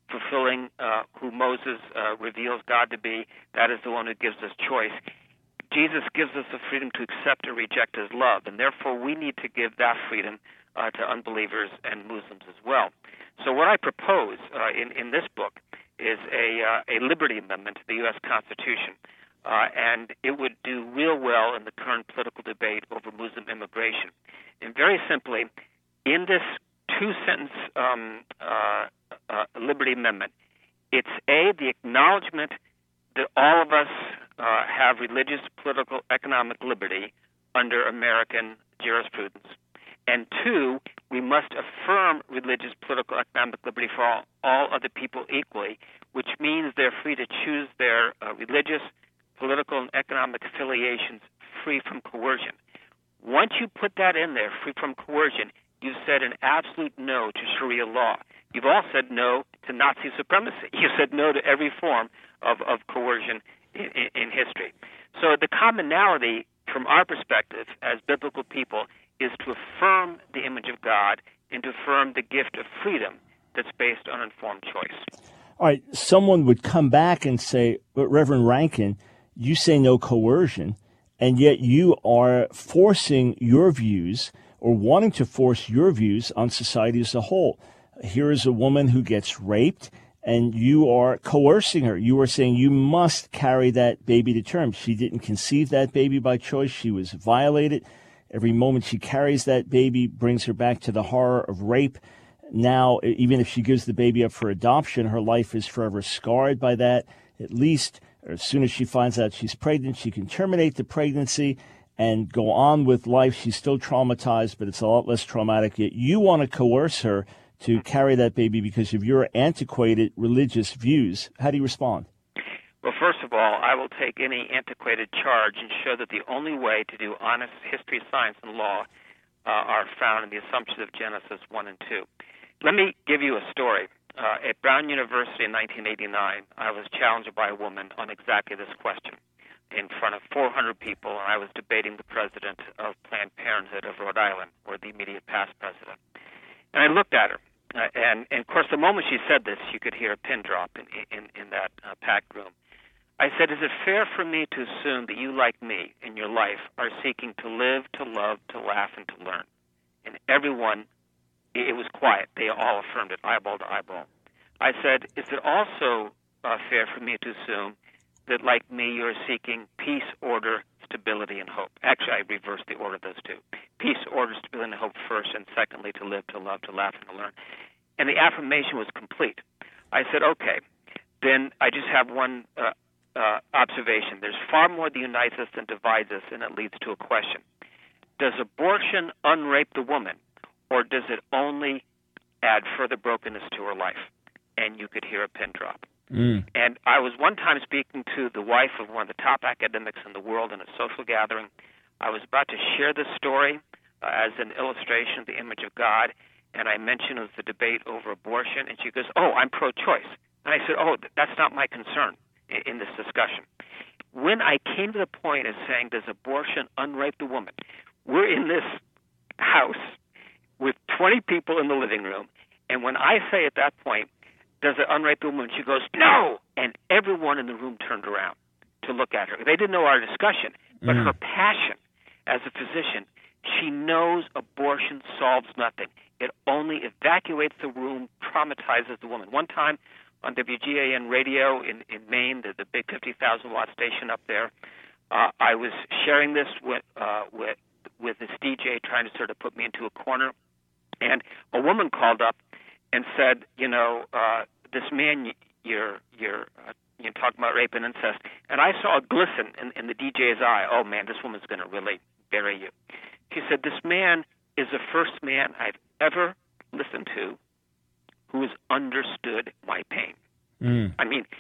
fulfilling uh, who Moses uh, reveals God to be. That is the one who gives us choice. Jesus gives us the freedom to accept or reject his love, and therefore we need to give that freedom uh, to unbelievers and Muslims as well. So what I propose uh, in, in this book is a, uh, a liberty amendment to the U S Constitution, uh, and it would do real well in the current political debate over Muslim immigration. And very simply, in this two-sentence um, uh, uh, liberty amendment, it's A, the acknowledgement that all of us uh, have religious, political, economic liberty under American jurisprudence. And two, we must affirm religious, political, economic liberty for all, all other people equally, which means they're free to choose their uh, religious, political, and economic affiliations free from coercion. Once you put that in there, free from coercion, you've said an absolute no to Sharia law. You've all said no to Nazi supremacy. You said no to every form of, of coercion in, in, in history. So the commonality from our perspective as biblical people is to affirm the image of God and to affirm the gift of freedom that's based on informed choice. All right, someone would come back and say, but Reverend Rankin, you say no coercion, and yet you are forcing your views or wanting to force your views on society as a whole. Here is a woman who gets raped, and you are coercing her. You are saying you must carry that baby to term. She didn't conceive that baby by choice. She was violated. Every moment she carries that baby brings her back to the horror of rape. Now, even if she gives the baby up for adoption, her life is forever scarred by that. At least, as soon as she finds out she's pregnant, she can terminate the pregnancy and go on with life. She's still traumatized, but it's a lot less traumatic. Yet you want to coerce her to carry that baby because of your antiquated religious views. How do you respond? Well, first of all, I will take any antiquated charge and show that the only way to do honest history, science, and law uh, are found in the assumptions of Genesis one and two. Let me give you a story. Uh, at Brown University in nineteen eighty-nine, I was challenged by a woman on exactly this question in front of four hundred people, and I was debating the president of Planned Parenthood of Rhode Island, or the immediate past president. And I looked at her, uh, and, and, of course, the moment she said this, you could hear a pin drop in, in, in that uh, packed room. I said, is it fair for me to assume that you, like me, in your life, are seeking to live, to love, to laugh, and to learn? And everyone, it was quiet. They all affirmed it, eyeball to eyeball. I said, is it also uh, fair for me to assume that, like me, you're seeking peace, order, stability, and hope? Actually, I reversed the order of those two. Peace, order, stability, and hope first, and secondly, to live, to love, to laugh, and to learn. And the affirmation was complete. I said, okay, then I just have one uh, uh, observation. There's far more that unites us than divides us, and it leads to a question. Does abortion unrape the woman, or does it only add further brokenness to her life? And you could hear a pin drop. Mm. And I was one time speaking to the wife of one of the top academics in the world in a social gathering. I was about to share this story uh, as an illustration of the image of God, and I mentioned it was the debate over abortion, and she goes, oh, I'm pro-choice. And I said, oh, that's not my concern in, in this discussion. When I came to the point of saying, does abortion unrape the woman, we're in this house with twenty people in the living room, and when I say at that point, does it unrape the woman, she goes, no! And everyone in the room turned around to look at her. They didn't know our discussion, but mm. her passion as a physician, she knows abortion solves nothing. It only evacuates the room, traumatizes the woman. One time on W G A N radio in, in Maine, the, the big fifty thousand watt station up there, uh, I was sharing this with, uh, with, with this D J trying to sort of put me into a corner, and a woman called up and said, you know, uh, this man you're you're uh, you're talking about rape and incest, and I saw a glisten in, in the D J's eye. Oh man, this woman's going to really bury you. She said, this man is the first man I've ever listened to who has understood my pain. Mm. I mean,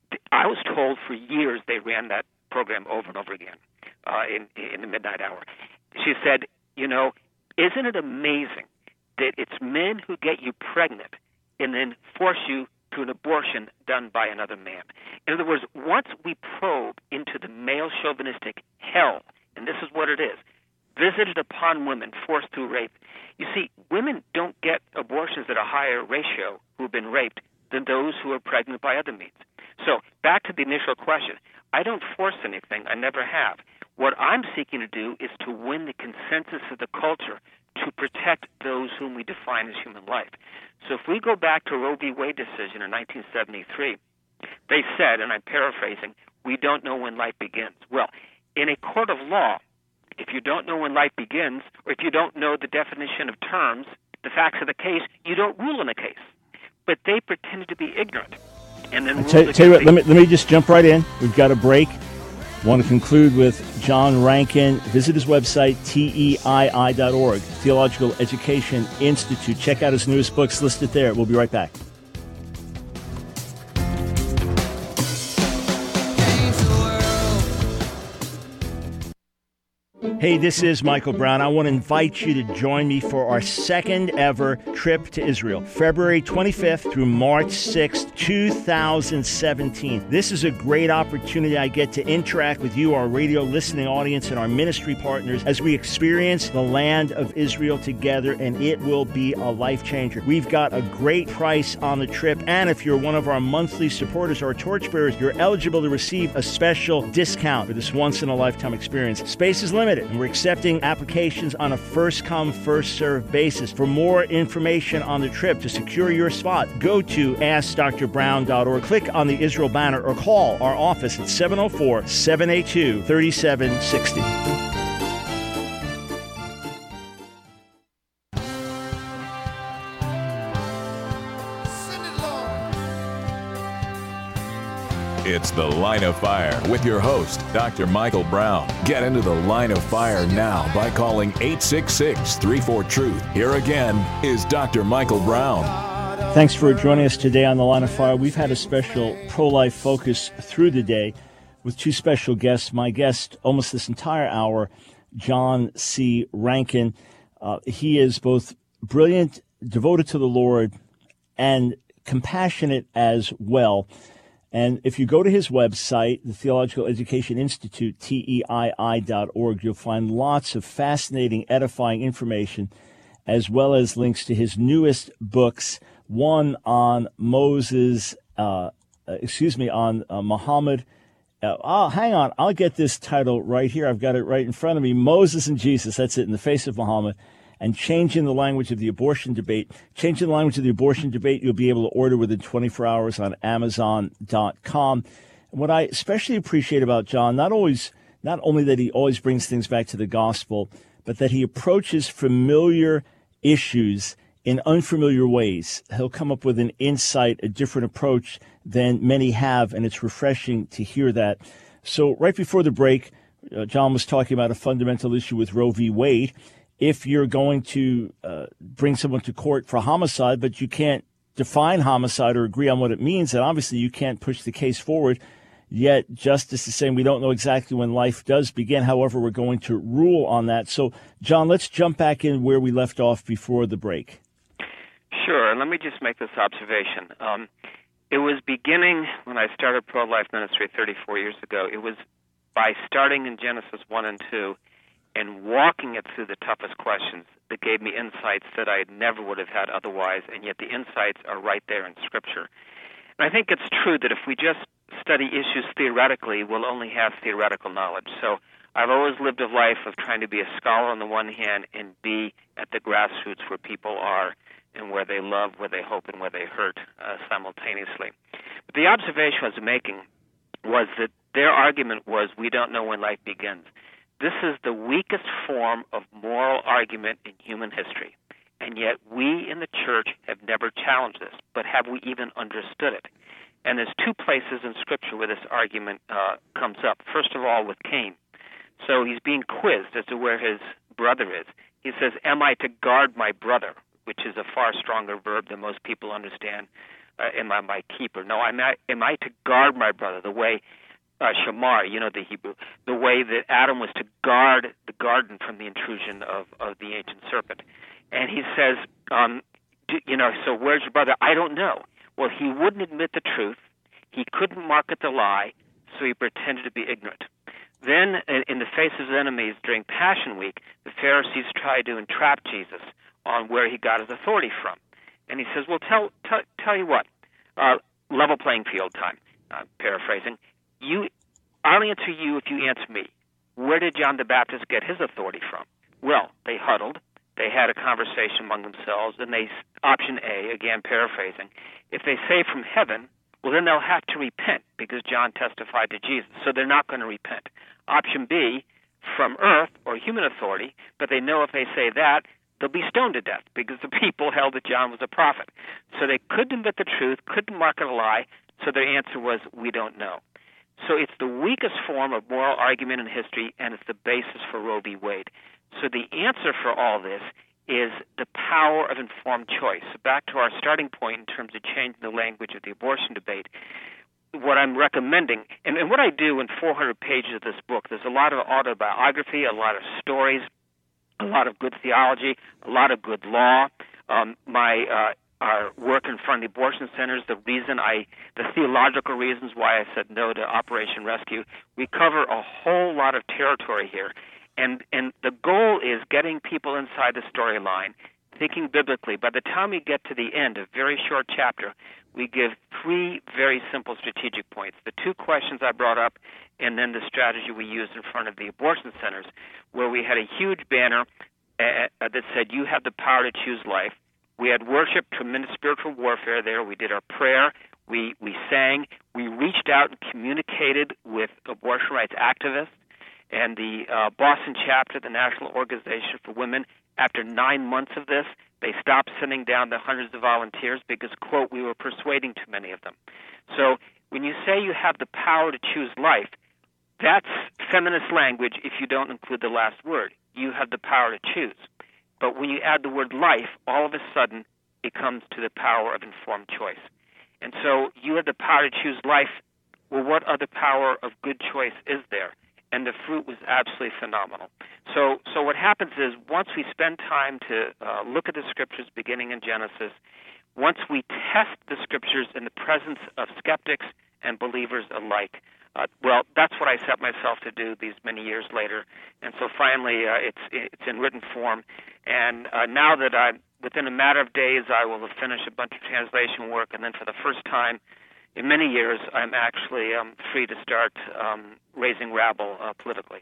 I was told for years they ran that program over and over again uh, in in the midnight hour. She said, you know, isn't it amazing that it's men who get you pregnant and then force you to an abortion done by another man? In other words, once we probe into the male chauvinistic hell, and this is what it is, visited upon women, forced through rape, you see, women don't get abortions at a higher ratio who have been raped than those who are pregnant by other means. So back to the initial question, I don't force anything. I never have. What I'm seeking to do is to win the consensus of the culture to protect those whom we define as human life. So if we go back to Roe v. Wade decision in nineteen seventy-three, they said, and I'm paraphrasing, we don't know when life begins. Well, in a court of law, if you don't know when life begins, or if you don't know the definition of terms, the facts of the case, you don't rule in a case. But they pretended to be ignorant. And then tell, tell you what, let me, let me just jump right in. We've got a break. Want to conclude with John Rankin. Visit his website, T E I I dot org, Theological Education Institute. Check out his newest books listed there. We'll be right back. Hey, this is Michael Brown. I want to invite you to join me for our second ever trip to Israel, February twenty-fifth through March sixth, two thousand seventeen. This is a great opportunity. I get to interact with you, our radio listening audience, and our ministry partners as we experience the land of Israel together, and it will be a life changer. We've got a great price on the trip, and if you're one of our monthly supporters, our torchbearers, you're eligible to receive a special discount for this once-in-a-lifetime experience. Space is limited, and we're accepting applications on a first-come, first-served basis. For more information on the trip, to secure your spot, go to ask dr brown dot org, click on the Israel banner, or call our office at seven oh four, seven eight two, three seven six oh. It's The Line of Fire with your host, Doctor Michael Brown. Get into the Line of Fire now by calling eight six six, three four, truth. Here again is Doctor Michael Brown. Thanks for joining us today on The Line of Fire. We've had a special pro-life focus through the day with two special guests. My guest almost this entire hour, John C. Rankin. Uh, he is both brilliant, devoted to the Lord, and compassionate as well. And if you go to his website, the Theological Education Institute, T E I I dot org, you'll find lots of fascinating, edifying information, as well as links to his newest books, one on Moses, uh, excuse me, on uh, Muhammad. Uh, oh, hang on, I'll get this title right here. I've got it right in front of me. Moses and Jesus, that's it, in the face of Muhammad. And changing the language of the abortion debate. Changing the language of the abortion debate, you'll be able to order within twenty-four hours on amazon dot com. And what I especially appreciate about John, not always, not only that he always brings things back to the gospel, but that he approaches familiar issues in unfamiliar ways. He'll come up with an insight, a different approach than many have, and it's refreshing to hear that. So right before the break, uh, John was talking about a fundamental issue with Roe v. Wade. If you're going to uh, bring someone to court for homicide, but you can't define homicide or agree on what it means, then obviously you can't push the case forward. Yet justice is saying we don't know exactly when life does begin. However, we're going to rule on that. So, John, let's jump back in where we left off before the break. Sure. Let me just make this observation. Um, it was beginning when I started pro-life ministry thirty-four years ago. It was by starting in Genesis one and two and walking it through the toughest questions that gave me insights that I never would have had otherwise, and yet the insights are right there in Scripture. And I think it's true that if we just study issues theoretically, we'll only have theoretical knowledge. So I've always lived a life of trying to be a scholar on the one hand and be at the grassroots where people are and where they love, where they hope, and where they hurt uh, simultaneously. But the observation I was making was that their argument was, we don't know when life begins. This is the weakest form of moral argument in human history, and yet we in the church have never challenged this, but have we even understood it? And there's two places in Scripture where this argument uh, comes up. First of all, with Cain. So he's being quizzed as to where his brother is. He says, am I to guard my brother, which is a far stronger verb than most people understand. Uh, am I my keeper? No, am I, am I to guard my brother the way Uh, shamar, you know, the Hebrew, the way that Adam was to guard the garden from the intrusion of, of the ancient serpent. And he says, um, do, you know, so where's your brother? I don't know. Well, he wouldn't admit the truth. He couldn't market the lie, so he pretended to be ignorant. Then, in the face of his enemies during Passion Week, the Pharisees tried to entrap Jesus on where he got his authority from. And he says, well, tell, tell, tell you what, uh, level playing field time, uh, paraphrasing. You, I'll answer you if you answer me. Where did John the Baptist get his authority from? Well, they huddled. They had a conversation among themselves, and they, option A, again paraphrasing, if they say from heaven, well, then they'll have to repent because John testified to Jesus, so they're not going to repent. Option B, from earth or human authority, but they know if they say that, they'll be stoned to death because the people held that John was a prophet. So they couldn't admit the truth, couldn't market a lie, so their answer was, we don't know. So it's the weakest form of moral argument in history, and it's the basis for Roe v. Wade. So the answer for all this is the power of informed choice. So back to our starting point in terms of changing the language of the abortion debate, what I'm recommending, and, and what I do in four hundred pages of this book, there's a lot of autobiography, a lot of stories, a lot of good theology, a lot of good law. Um, my uh, our work in front of the abortion centers, the reason I, the theological reasons why I said no to Operation Rescue, we cover a whole lot of territory here. And and the goal is getting people inside the storyline, thinking biblically. By the time we get to the end, a very short chapter, we give three very simple strategic points. The two questions I brought up, and then the strategy we used in front of the abortion centers, where we had a huge banner uh, that said, you have the power to choose life. We had worship, tremendous spiritual warfare there. We did our prayer. We, we sang. We reached out and communicated with abortion rights activists. And the uh, Boston chapter, the National Organization for Women, after nine months of this, they stopped sending down the hundreds of volunteers because, quote, we were persuading too many of them. So when you say you have the power to choose life, that's feminist language if you don't include the last word. You have the power to choose. But when you add the word life, all of a sudden it comes to the power of informed choice. And so you have the power to choose life. Well, what other power of good choice is there? And the fruit was absolutely phenomenal. So so what happens is once we spend time to uh, look at the Scriptures beginning in Genesis, once we test the Scriptures in the presence of skeptics and believers alike, uh, well, that's what I set myself to do these many years later. And so finally uh, it's it's in written form. And uh, now that I'm, within a matter of days, I will have finished a bunch of translation work, and then for the first time in many years, I'm actually um, free to start um, raising rabble uh, politically.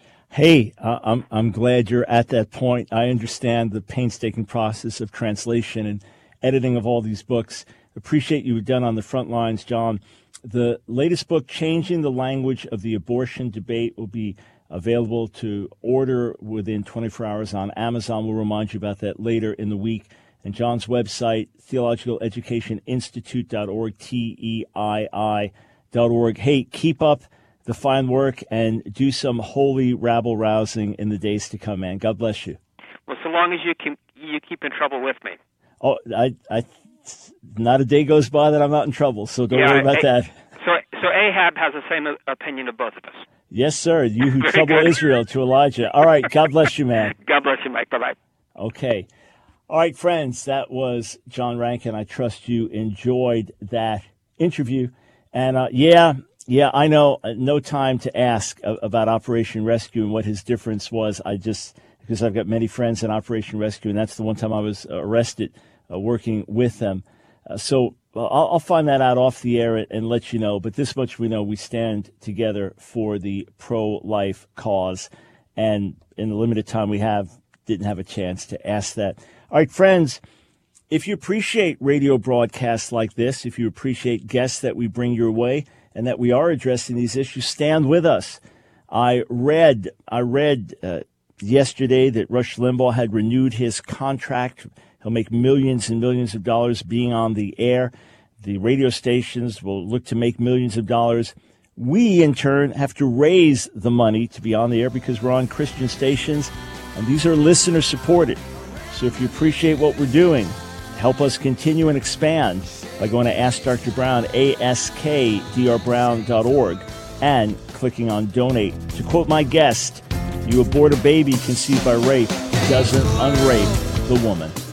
Hey, uh, I'm I'm glad you're at that point. I understand the painstaking process of translation and editing of all these books. Appreciate you done on the front lines, John. The latest book, Changing the Language of the Abortion Debate, will be available to order within twenty-four hours on Amazon. We'll remind you about that later in the week. And John's website, theological education institute dot org, T E I I dot org. Hey, keep up the fine work and do some holy rabble-rousing in the days to come, man. God bless you. Well, so long as you keep, you keep in trouble with me. Oh, I, I, not a day goes by that I'm not in trouble, so don't yeah, worry about a- that. So, so Ahab has the same opinion of both of us. Yes, sir. You who Very trouble good. Israel to Elijah. All right. God bless you, man. God bless you, Mike. Bye-bye. Okay. All right, friends, that was John Rankin. I trust you enjoyed that interview. And, uh, yeah, yeah, I know uh, no time to ask uh, about Operation Rescue and what his difference was. I just, because I've got many friends in Operation Rescue, and that's the one time I was arrested uh, working with them. Uh, so uh, I'll, I'll find that out off the air and, and let you know. But this much we know, we stand together for the pro-life cause. And in the limited time we have, didn't have a chance to ask that. All right, friends, if you appreciate radio broadcasts like this, if you appreciate guests that we bring your way and that we are addressing these issues, stand with us. I read I read uh, yesterday that Rush Limbaugh had renewed his contract. He'll make millions and millions of dollars being on the air. The radio stations will look to make millions of dollars. We, in turn, have to raise the money to be on the air because we're on Christian stations, and these are listener-supported. So if you appreciate what we're doing, help us continue and expand by going to Ask Doctor Brown, A S K D R brown dot org, and clicking on Donate. To quote my guest, you abort a baby conceived by rape doesn't unrape the woman.